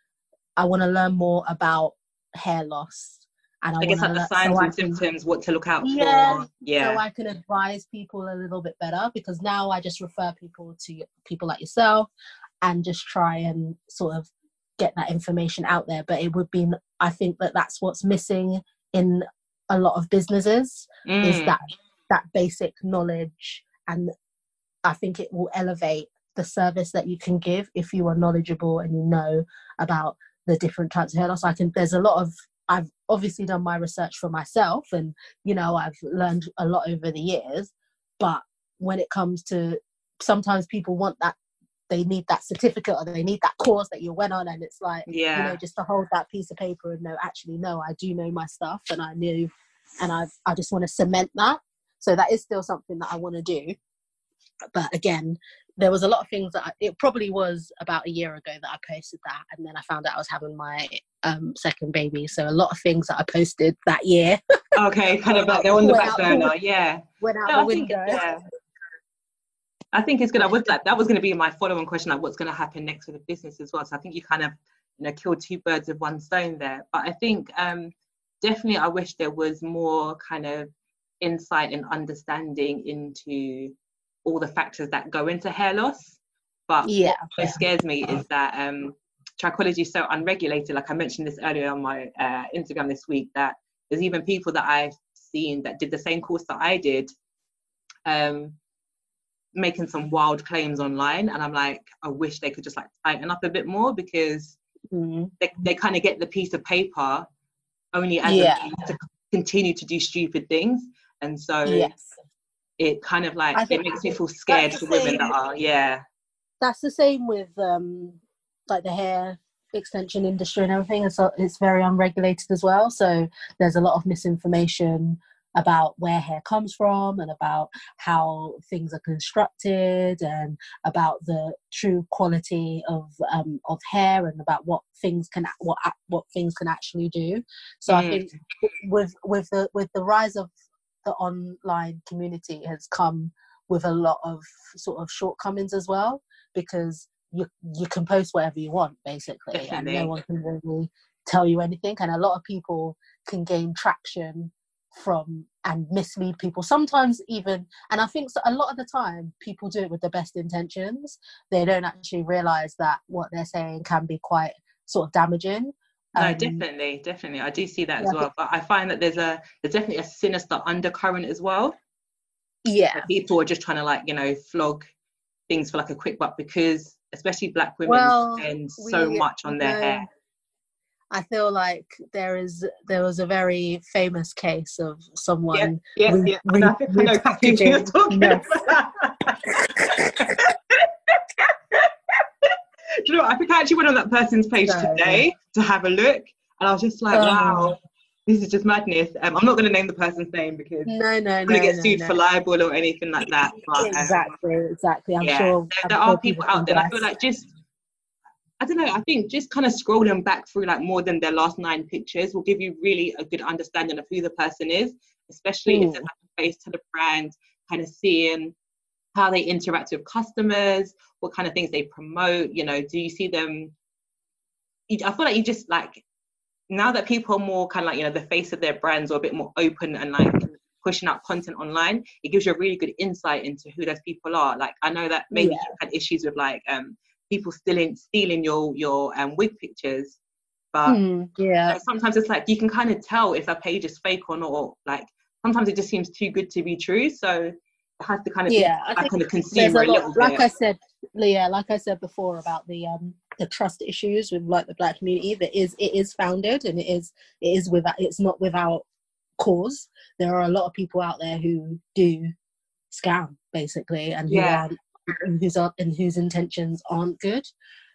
I want to learn more about hair loss. And I, I guess like the signs so and can, symptoms, what to look out yeah, for. Yeah. So I can advise people a little bit better, because now I just refer people to people like yourself and just try and sort of get that information out there. But it would be, I think that that's what's missing in a lot of businesses, mm. is that that basic knowledge. And I think it will elevate the service that you can give if you are knowledgeable and you know about the different types of hair loss. I can, there's a lot of, I've obviously done my research for myself, and, you know, I've learned a lot over the years. But when it comes to, sometimes people want that they need that certificate or they need that course that you went on, and it's like, yeah, you know, just to hold that piece of paper and know, actually, no, I do know my stuff, and I knew, and I I just want to cement that. So that is still something that I want to do. But again, there was a lot of things that I, it probably was about a year ago that I posted that, and then I found out I was having my um, second baby. So a lot of things that I posted that year, okay, kind of like they're on the went back out burner, the, yeah. went out No, the I think, window. yeah. I think it's good. I was like, that was going to be my following question, like what's going to happen next with the business as well. So I think you kind of, you know, killed two birds with one stone there. But I think um, definitely I wish there was more kind of insight and understanding into all the factors that go into hair loss. But Yeah, what scares me is that um, trichology is so unregulated. Like I mentioned this earlier on my uh, Instagram this week, that there's even people that I've seen that did the same course that I did, um, making some wild claims online, and I'm like, I wish they could just like tighten up a bit more, because mm. they, they kind of get the piece of paper only as yeah. a means to continue to do stupid things, and so yes. it kind of like it makes me feel scared for women that are yeah that's the same with um like the hair extension industry and everything. It's, it's very unregulated as well, so there's a lot of misinformation about where hair comes from and about how things are constructed and about the true quality of um, of hair and about what things can what what things can actually do. So mm. I think with with the with the rise of the online community has come with a lot of sort of shortcomings as well, because you you can post whatever you want basically. Definitely. And no one can really tell you anything, and a lot of people can gain traction from and mislead people sometimes even, and I think so, a lot of the time people do it with the best intentions. They don't actually realize that what they're saying can be quite sort of damaging. No, um, definitely definitely I do see that yeah, as well, but I find that there's a there's definitely a sinister undercurrent as well. Yeah, where people are just trying to like, you know, flog things for like a quick buck, because especially black women well, spend so we, much on their know, hair. I feel like there is there was a very famous case of someone yeah, yeah, re- yeah. Re- I know exactly who you're talking yes. about. Do you know what? I think I actually went on that person's page so, today to have a look, and I was just like, um, wow, this is just madness. Um, I'm not going to name the person's name because no, no, I'm going to no, get no, sued no. for libel or anything like that. But, exactly, um, exactly. I'm yeah, sure there, I'm there sure are people out there. I feel like just, I don't know, I think just kind of scrolling back through like more than their last nine pictures will give you really a good understanding of who the person is, especially mm. if there's like a face to the brand, kind of seeing how they interact with customers, what kind of things they promote, you know, do you see them, you, I feel like you just like, now that people are more kind of like, you know, the face of their brands or a bit more open and like pushing out content online, it gives you a really good insight into who those people are. Like, I know that maybe yeah. you've had issues with like um people stealing stealing your your um wig pictures, but mm, yeah you know, sometimes it's like you can kind of tell if a page is fake or not, or like sometimes it just seems too good to be true, so it has to kind of yeah be I back on the a consumer a, lot, little like bit. I said yeah like I said before about the um the trust issues with like the black community, that is it is founded, and it is it is without it's not without cause. There are a lot of people out there who do scam basically, and who yeah. aren't and whose are and whose intentions aren't good,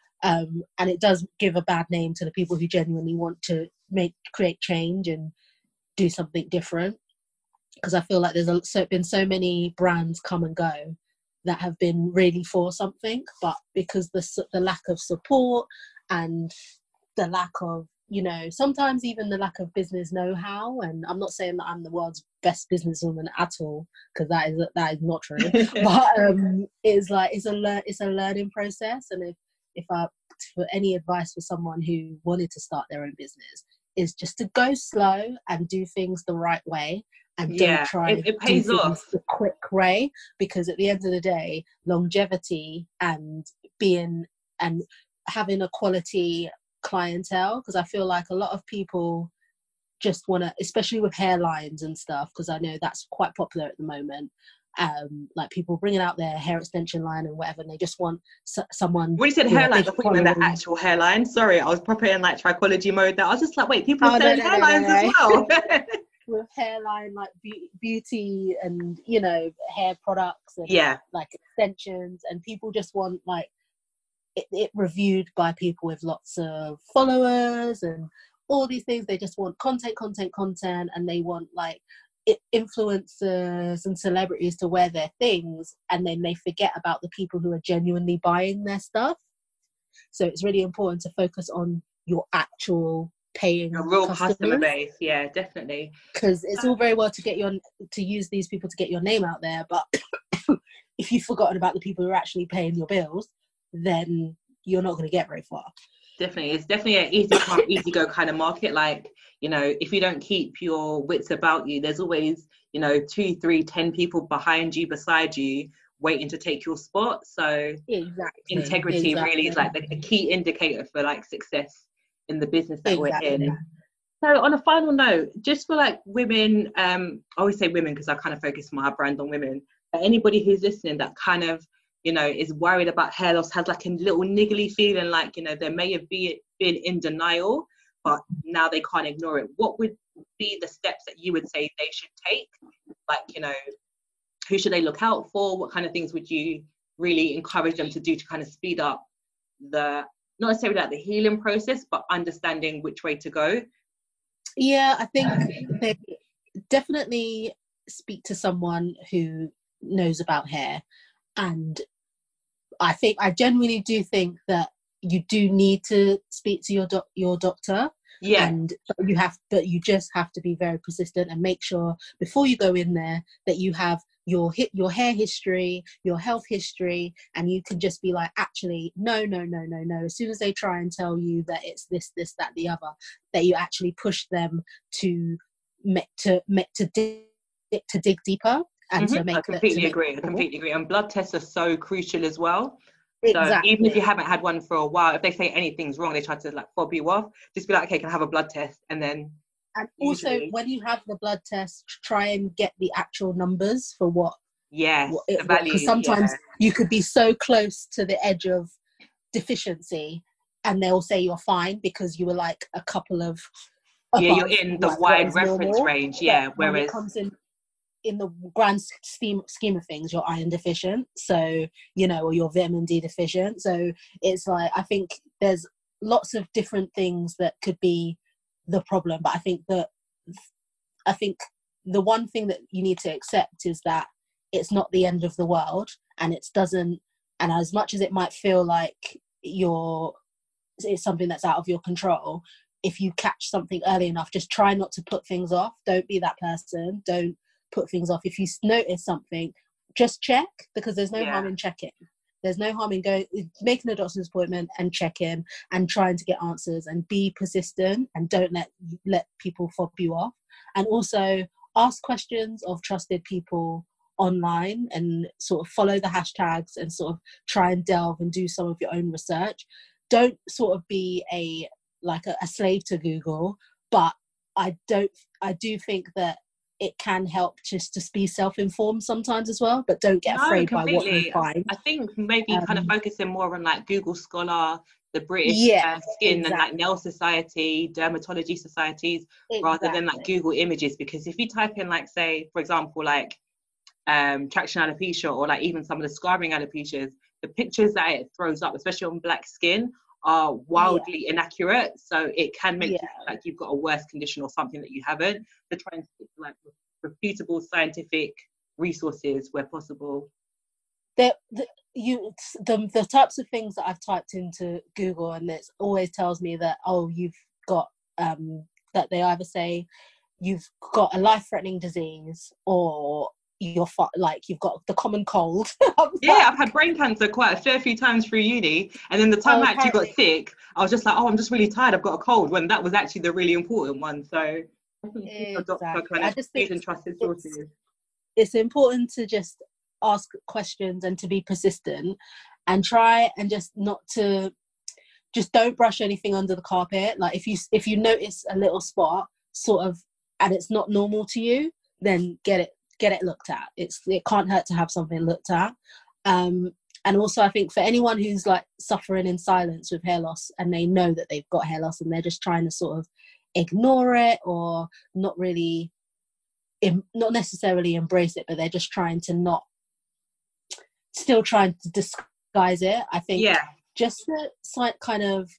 um and it does give a bad name to the people who genuinely want to make create change and do something different. Because I feel like there's a, so, been so many brands come and go that have been really for something, but because the the lack of support and the lack of, you know, sometimes even the lack of business know-how, and I'm not saying that I'm the world's best businesswoman at all, because that is that is not true, but um, it's like it's a lear- it's a learning process, and if if I for any advice for someone who wanted to start their own business, is just to go slow and do things the right way. And yeah, don't try it, it pays do off the quick way, because at the end of the day, longevity and being and having a quality clientele, because I feel like a lot of people just want to, especially with hairlines and stuff, because I know that's quite popular at the moment. Um, like people bringing out their hair extension line and whatever, and they just want s- someone. When you said hairlines, I thought you meant the actual hairline. Sorry, I was proper in like trichology mode there. I was just like, wait, people are oh, selling no, no, hairlines no, no, no. as well. With hairline, like be- beauty and, you know, hair products and yeah, like extensions, and people just want like it, it reviewed by people with lots of followers and all these things. They just want content, content, content, and they want like it, influencers and celebrities to wear their things, and then they forget about the people who are genuinely buying their stuff. So it's really important to focus on your actual paying A real customers. Customer base, yeah, definitely. Because it's all very well to get your to use these people to get your name out there, but if you've forgotten about the people who are actually paying your bills, then you're not going to get very far. Definitely, it's definitely an easy come, easy go kind of market. Like, you know, if you don't keep your wits about you, there's always, you know, two, three, ten people behind you, beside you, waiting to take your spot. So exactly, integrity exactly. really is like the, the key indicator for like success in the business that exactly. we're in. So on a final note, just for like women, um, I always say women because I kind of focus my brand on women, but anybody who's listening that kind of, you know, is worried about hair loss, has like a little niggly feeling like, you know, they may have be, been in denial, but now they can't ignore it. What would be the steps that you would say they should take? Like, you know, who should they look out for? What kind of things would you really encourage them to do to kind of speed up the, not necessarily like the healing process, but understanding which way to go? Yeah, I think they definitely speak to someone who knows about hair. And I think, I genuinely do think that you do need to speak to your doc, your doctor. Yeah. And you have, but you just have to be very persistent and make sure before you go in there that you have your hit your hair history, your health history, and you can just be like, actually, no, no, no, no, no. As soon as they try and tell you that it's this, this, that, the other, that you actually push them to to to dig, to dig deeper and Mm-hmm. to make. I completely the, agree. I completely agree. And blood tests are so crucial as well. Exactly. So even if you haven't had one for a while, if they say anything's wrong, they try to like fob you off. Just be like, okay, can I have a blood test? And then and also usually, when you have the blood test, try and get the actual numbers for what. yes, what it, the value. Because sometimes yeah. you could be so close to the edge of deficiency, and they'll say you're fine because you were like a couple of yeah, you're in the like wide reference normal. range. Yeah, but when whereas it comes in. in the grand scheme scheme of things, you're iron deficient, so you know, or you're vitamin D deficient. So it's like, I think there's lots of different things that could be the problem, but I think that I think the one thing that you need to accept is that it's not the end of the world, and it doesn't. And as much as it might feel like you're, it's something that's out of your control, if you catch something early enough, just try not to put things off. Don't be that person. Don't put things off. If you notice something, just check, because there's no yeah. harm in checking. There's no harm in going, making a doctor's appointment and checking and trying to get answers, and be persistent, and don't let let people fob you off. And also ask questions of trusted people online, and sort of follow the hashtags and sort of try and delve and do some of your own research. Don't sort of be a like a, a slave to Google, but I don't I do think that it can help just to be self-informed sometimes as well, but don't get no, afraid completely. by what you find. I think maybe um, kind of focusing more on like Google Scholar, the British yeah, uh, Skin exactly. and like nail society, dermatology societies, exactly. rather than like Google images. Because if you type in like, say, for example, like um, traction alopecia, or like even some of the scarring alopecias, the pictures that it throws up, especially on black skin, are wildly yeah. inaccurate. So it can make yeah. you feel like you've got a worse condition or something that you haven't. So try and stick to like reputable scientific resources where possible. The, the, you, the, the types of things that I've typed into Google, and it always tells me that, oh, you've got, um, that they either say you've got a life-threatening disease, or you're like you've got the common cold. yeah, like, I've had brain cancer quite a fair few times through uni, and then the time oh, I actually got sick, I was just like, oh, I'm just really tired, I've got a cold, when that was actually the really important one. So I think exactly. doctor kind of use and trusted sources. It's, it's important to just ask questions and to be persistent, and try and just not to just don't brush anything under the carpet. Like if you if you notice a little spot sort of and it's not normal to you, then get it get it looked at. It's it can't hurt to have something looked at. Um, and also I think for anyone who's like suffering in silence with hair loss, and they know that they've got hair loss and they're just trying to sort of ignore it, or not really, not necessarily embrace it, but they're just trying to not, still trying to disguise it. I think yeah. just to si- kind of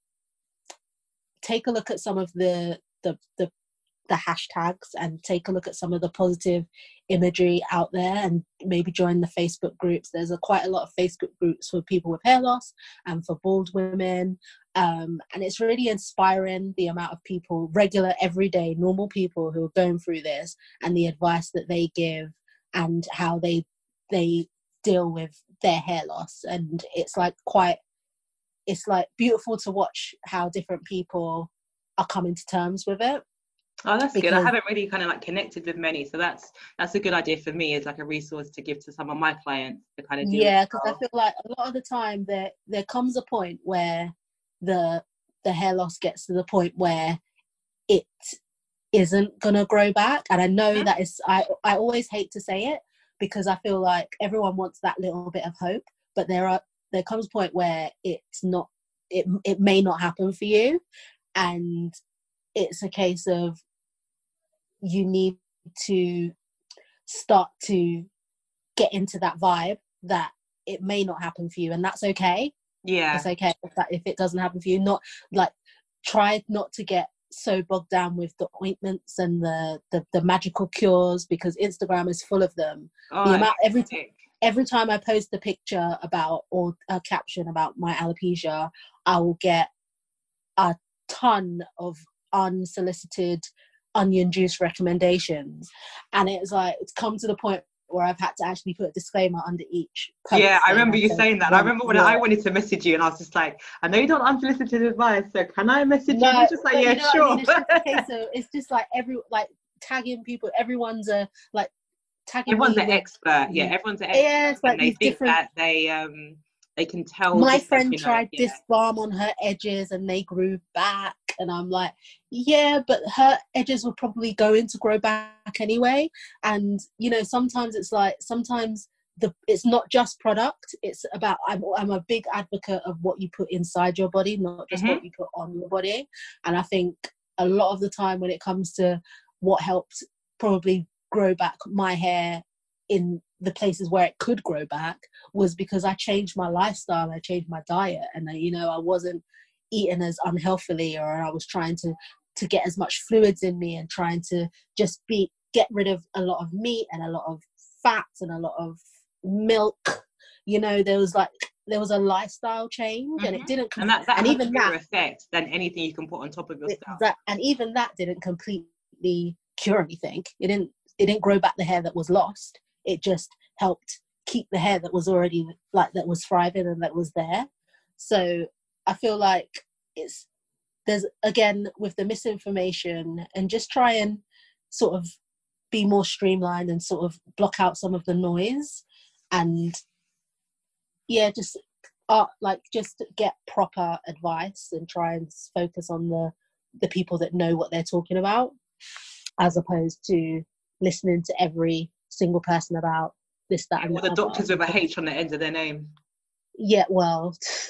take a look at some of the the the the hashtags and take a look at some of the positive imagery out there, and maybe join the Facebook groups. There's a quite a lot of Facebook groups for people with hair loss and for bald women, um, and it's really inspiring, the amount of people, regular, everyday, normal people who are going through this, and the advice that they give and how they they deal with their hair loss. And it's like quite it's like beautiful to watch how different people are coming to terms with it. Oh, that's because, good. I haven't really kind of like connected with many, so that's that's a good idea for me as like a resource to give to some of my clients to kind of deal yeah, with. because I feel like a lot of the time there there comes a point where the the hair loss gets to the point where it isn't gonna grow back, and I know Mhm. that is I I always hate to say it, because I feel like everyone wants that little bit of hope, but there are there comes a point where it's not it it may not happen for you, and it's a case of you need to start to get into that vibe that it may not happen for you, and that's okay. Yeah. It's okay if that if it doesn't happen for you. Not like try not to get so bogged down with the ointments and the the, the magical cures, because Instagram is full of them. Oh, The amount every sick. time every time I post a picture about or a caption about my alopecia, I will get a ton of unsolicited onion juice recommendations, and it's like it's come to the point where I've had to actually put a disclaimer under each post. Yeah, I remember I you said, saying that. I one, remember when yeah. I wanted to message you and I was just like, I know you don't unsolicited advice, so can I message No, you? You're just like, but yeah, you know sure. what I mean? It's just a case of, it's just like every like tagging people. Everyone's a like tagging Everyone's me an with. expert. Yeah, everyone's an expert, Yeah, it's and like they these think different. that they um they can tell My just friend you know, tried yeah. this balm on her edges and they grew back, and I'm like, yeah, but her edges were probably going to grow back anyway. And you know, sometimes it's like sometimes the it's not just product. It's about I'm I'm a big advocate of what you put inside your body, not just Mm-hmm. what you put on your body. And I think a lot of the time when it comes to what helped probably grow back my hair in the places where it could grow back was because I changed my lifestyle, I changed my diet, and I, you know, I wasn't eating as unhealthily, or I was trying to to get as much fluids in me and trying to just be get rid of a lot of meat and a lot of fats and a lot of milk. You know, there was like there was a lifestyle change, Mm-hmm. and it didn't. And that that and has even a bigger that effect than anything you can put on top of your it, stuff. that and even that didn't completely cure anything. It didn't. It didn't grow back the hair that was lost. It just helped keep the hair that was already like that was thriving and that was there. So I feel like it's there's again with the misinformation, and just try and sort of be more streamlined and sort of block out some of the noise, and yeah, just uh, like just get proper advice and try and focus on the the people that know what they're talking about, as opposed to listening to every single person about this, that, Yeah, and or the the doctors other. with a H on the end of their name. Yeah, well,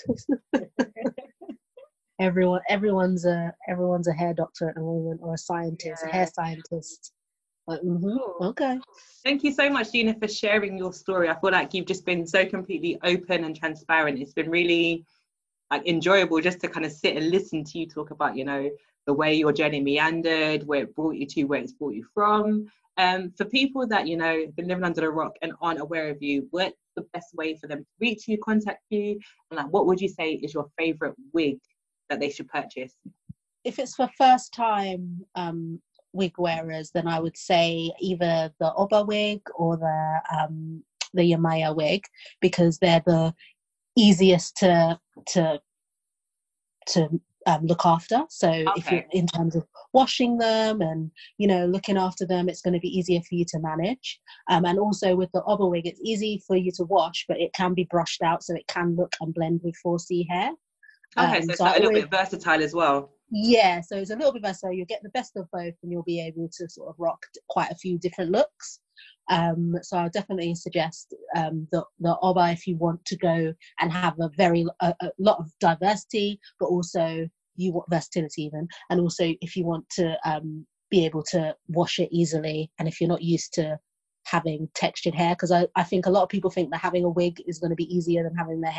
everyone, everyone's a everyone's a hair doctor at the moment, or a scientist, Yeah. a hair scientist. Like, mm-hmm, Cool. okay. Thank you so much, Gina, for sharing your story. I feel like you've just been so completely open and transparent. It's been really like enjoyable just to kind of sit and listen to you talk about, you know, the way your journey meandered, where it brought you to, where it's brought you from. Um, for people that, you know, have been living under a rock and aren't aware of you, what's the best way for them to reach you, contact you? And like, what would you say is your favorite wig that they should purchase? If it's for first time um, wig wearers, then I would say either the Oba wig or the um, the Yamaya wig, because they're the easiest to to to um, look after. So Okay. if you're in terms of washing them and, you know, looking after them, it's going to be easier for you to manage. Um, and also with the Oba wig, it's easy for you to wash, but it can be brushed out, so it can look and blend with four C hair. Okay, Um, so it's so like I a little always, bit versatile as well. yeah, so it's a little bit better. So you'll get the best of both, and you'll be able to sort of rock quite a few different looks. Um, so I'll definitely suggest um, the the Oba if you want to go and have a very a, a lot of diversity, but also you want versatility even, and also if you want to um, be able to wash it easily, and if you're not used to having textured hair, because I, I think a lot of people think that having a wig is going to be easier than having their hair,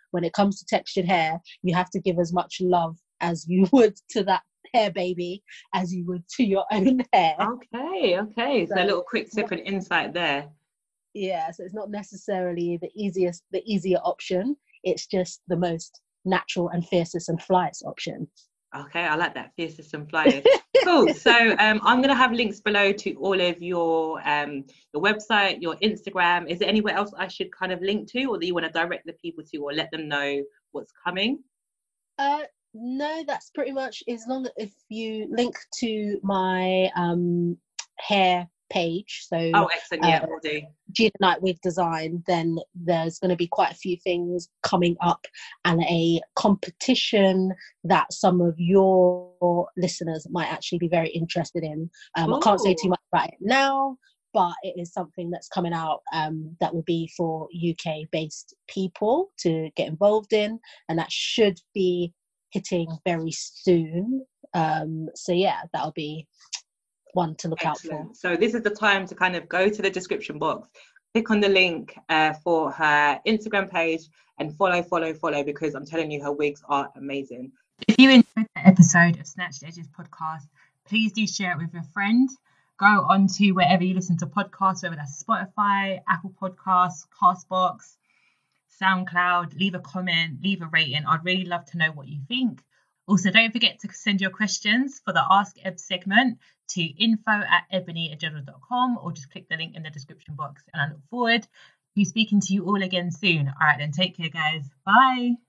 when it comes to textured hair, you have to give as much love as you would to that hair baby as you would to your own hair. Okay, okay. So, so a little quick tip and insight there. Yeah, so it's not necessarily the easiest, the easier option. It's just the most natural and fiercest and flyest option. Okay, I like that, fiercest and flyest. Cool. So um, I'm going to have links below to all of your um, your website, your Instagram. Is there anywhere else I should kind of link to, or that you want to direct the people to, or let them know what's coming? Uh, no, that's pretty much, as long as if you link to my um, hair page, so oh excellent, yeah, uh, will do. Gina Knight Wig Design, then there's going to be quite a few things coming up, and a competition that some of your listeners might actually be very interested in. Um, I can't say too much about it now, but it is something that's coming out um, that will be for U K based people to get involved in, and that should be hitting very soon. Um, so yeah, that'll be one to look Excellent. out for. So this is the time to kind of go to the description box, click on the link uh, for her Instagram page, and follow, follow, follow, because I'm telling you, her wigs are amazing. If you enjoyed the episode of Snatched Edges podcast, please do share it with your friend. Go on to wherever you listen to podcasts, whether that's Spotify, Apple Podcasts, Castbox, SoundCloud. Leave a comment, leave a rating. I'd really love to know what you think. Also, don't forget to send your questions for the Ask Eb segment to info at ebony at general dot com, or just click the link in the description box. And I look forward to speaking to you all again soon. All right, then take care, guys. Bye.